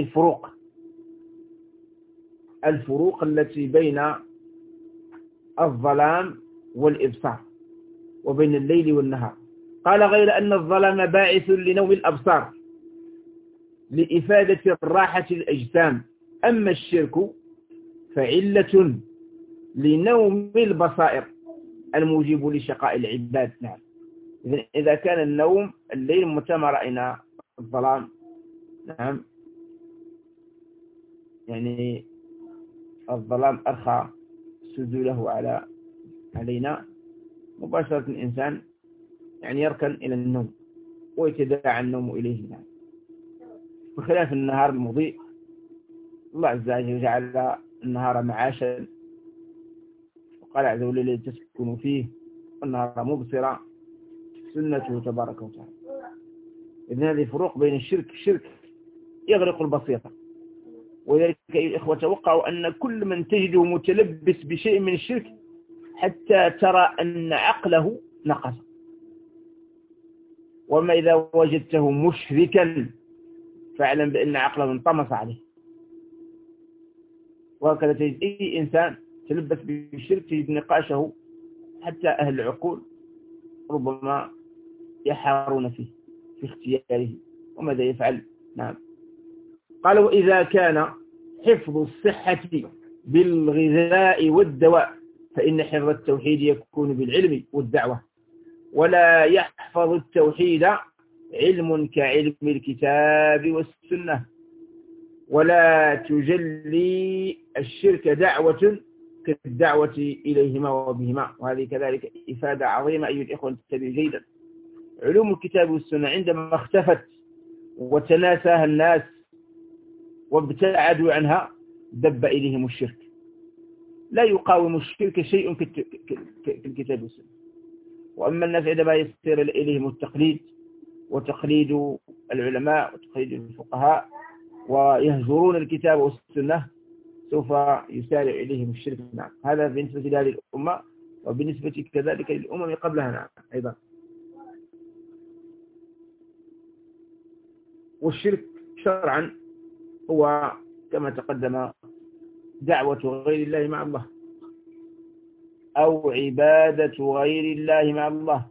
الفروق التي بين الظلام والإبصار وبين الليل والنهار. قال: غير أن الظلام باعث لنوم الأبصار لإفادة الراحة الأجسام، أما الشرك فعلة لنوم البصائر الموجب لشقاء العباد. نعم. إذا كان النوم الليل متى ما رأينا الظلام، نعم، يعني الظلام أرخى سدوله علينا، مباشرة الإنسان يعني يركن إلى النوم ويتداعى النوم إليه. نعم. بخلاف النهار المضيء، الله عز وجل جعل النهار معاشا، وقال عز وجل: تسكنوا فيه والنهار مبصرا، سنته تبارك وتعالى. إذن هذه فروق بين الشرك يغرق البسيطة، وذلك أيها الإخوة توقعوا أن كل من تجده متلبس بشيء من الشرك حتى ترى أن عقله نقص، وما إذا وجدته مشركا فاعلم بأن عقله انطمس عليه. وهكذا تجد أي إنسان تلبس بالشرك تجد نقاشه حتى أهل العقول ربما يحارون فيه في اختياره وماذا يفعل. نعم. قال وإذا كان حفظ الصحة بالغذاء والدواء فإن حفظ التوحيد يكون بالعلم والدعوة، ولا يحفظ التوحيد علم كعلم الكتاب والسنة، ولا تجلي الشرك دعوة كالدعوة إليهما وبهما. وهذه كذلك إفادة عظيمة أيها الإخوة انتبهوا جيدا. علوم الكتاب والسنة عندما اختفت وتناساها الناس وابتعدوا عنها دب إليهم الشرك. لا يقاوم الشرك شيء كالكتاب والسنة. وأما الناس عندما يصير إليهم التقليد وتقليد العلماء وتقليد الفقهاء ويهجرون الكتاب والسنة سوف يسارع إليهم الشرك. نعم. هذا بالنسبة لهذه الأمة وبالنسبة كذلك للأمم قبلها. نعم. أيضا. والشرك شرعا هو كما تقدم دعوة غير الله مع الله أو عبادة غير الله مع الله.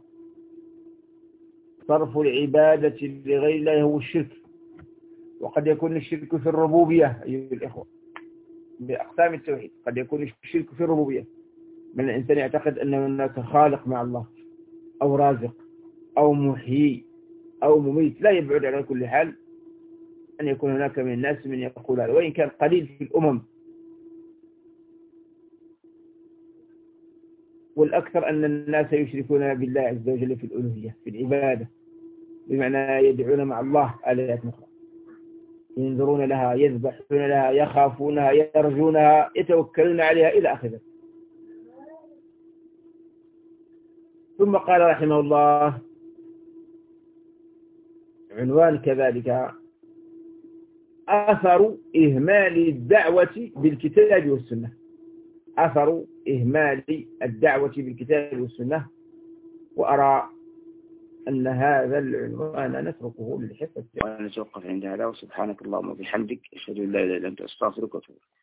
صرف العبادة لغير الله هو الشرك. وقد يكون الشرك في الربوبية أيها الإخوة بأقسام التوحيد. قد يكون الشرك في الربوبية من الإنسان يعتقد أن هناك خالق مع الله أو رازق أو محيي أو مميت. لا يبعد على كل حال أن يكون هناك من الناس من يقول هذا، وإن كان قليل في الأمم. والأكثر أن الناس يشركون بالله عز وجل في الألوهية في العبادة، بمعنى يدعون مع الله آلهة أخرى، ينذرون لها، يذبحون لها، يخافونها، يرجونها، يتوكلون عليها إلى آخره. ثم قال رحمه الله عنوان كذلك أثر إهمال الدعوة بالكتاب والسنة. أثر إهمال الدعوة بالكتاب والسنة. وأرى أن هذا العنوان نتركه للحصة. ونتوقف عند هذا، وسبحانك اللهم وبحمدك أشهد أن لا إله إلا أنت أستغفرك وأتوب إليك.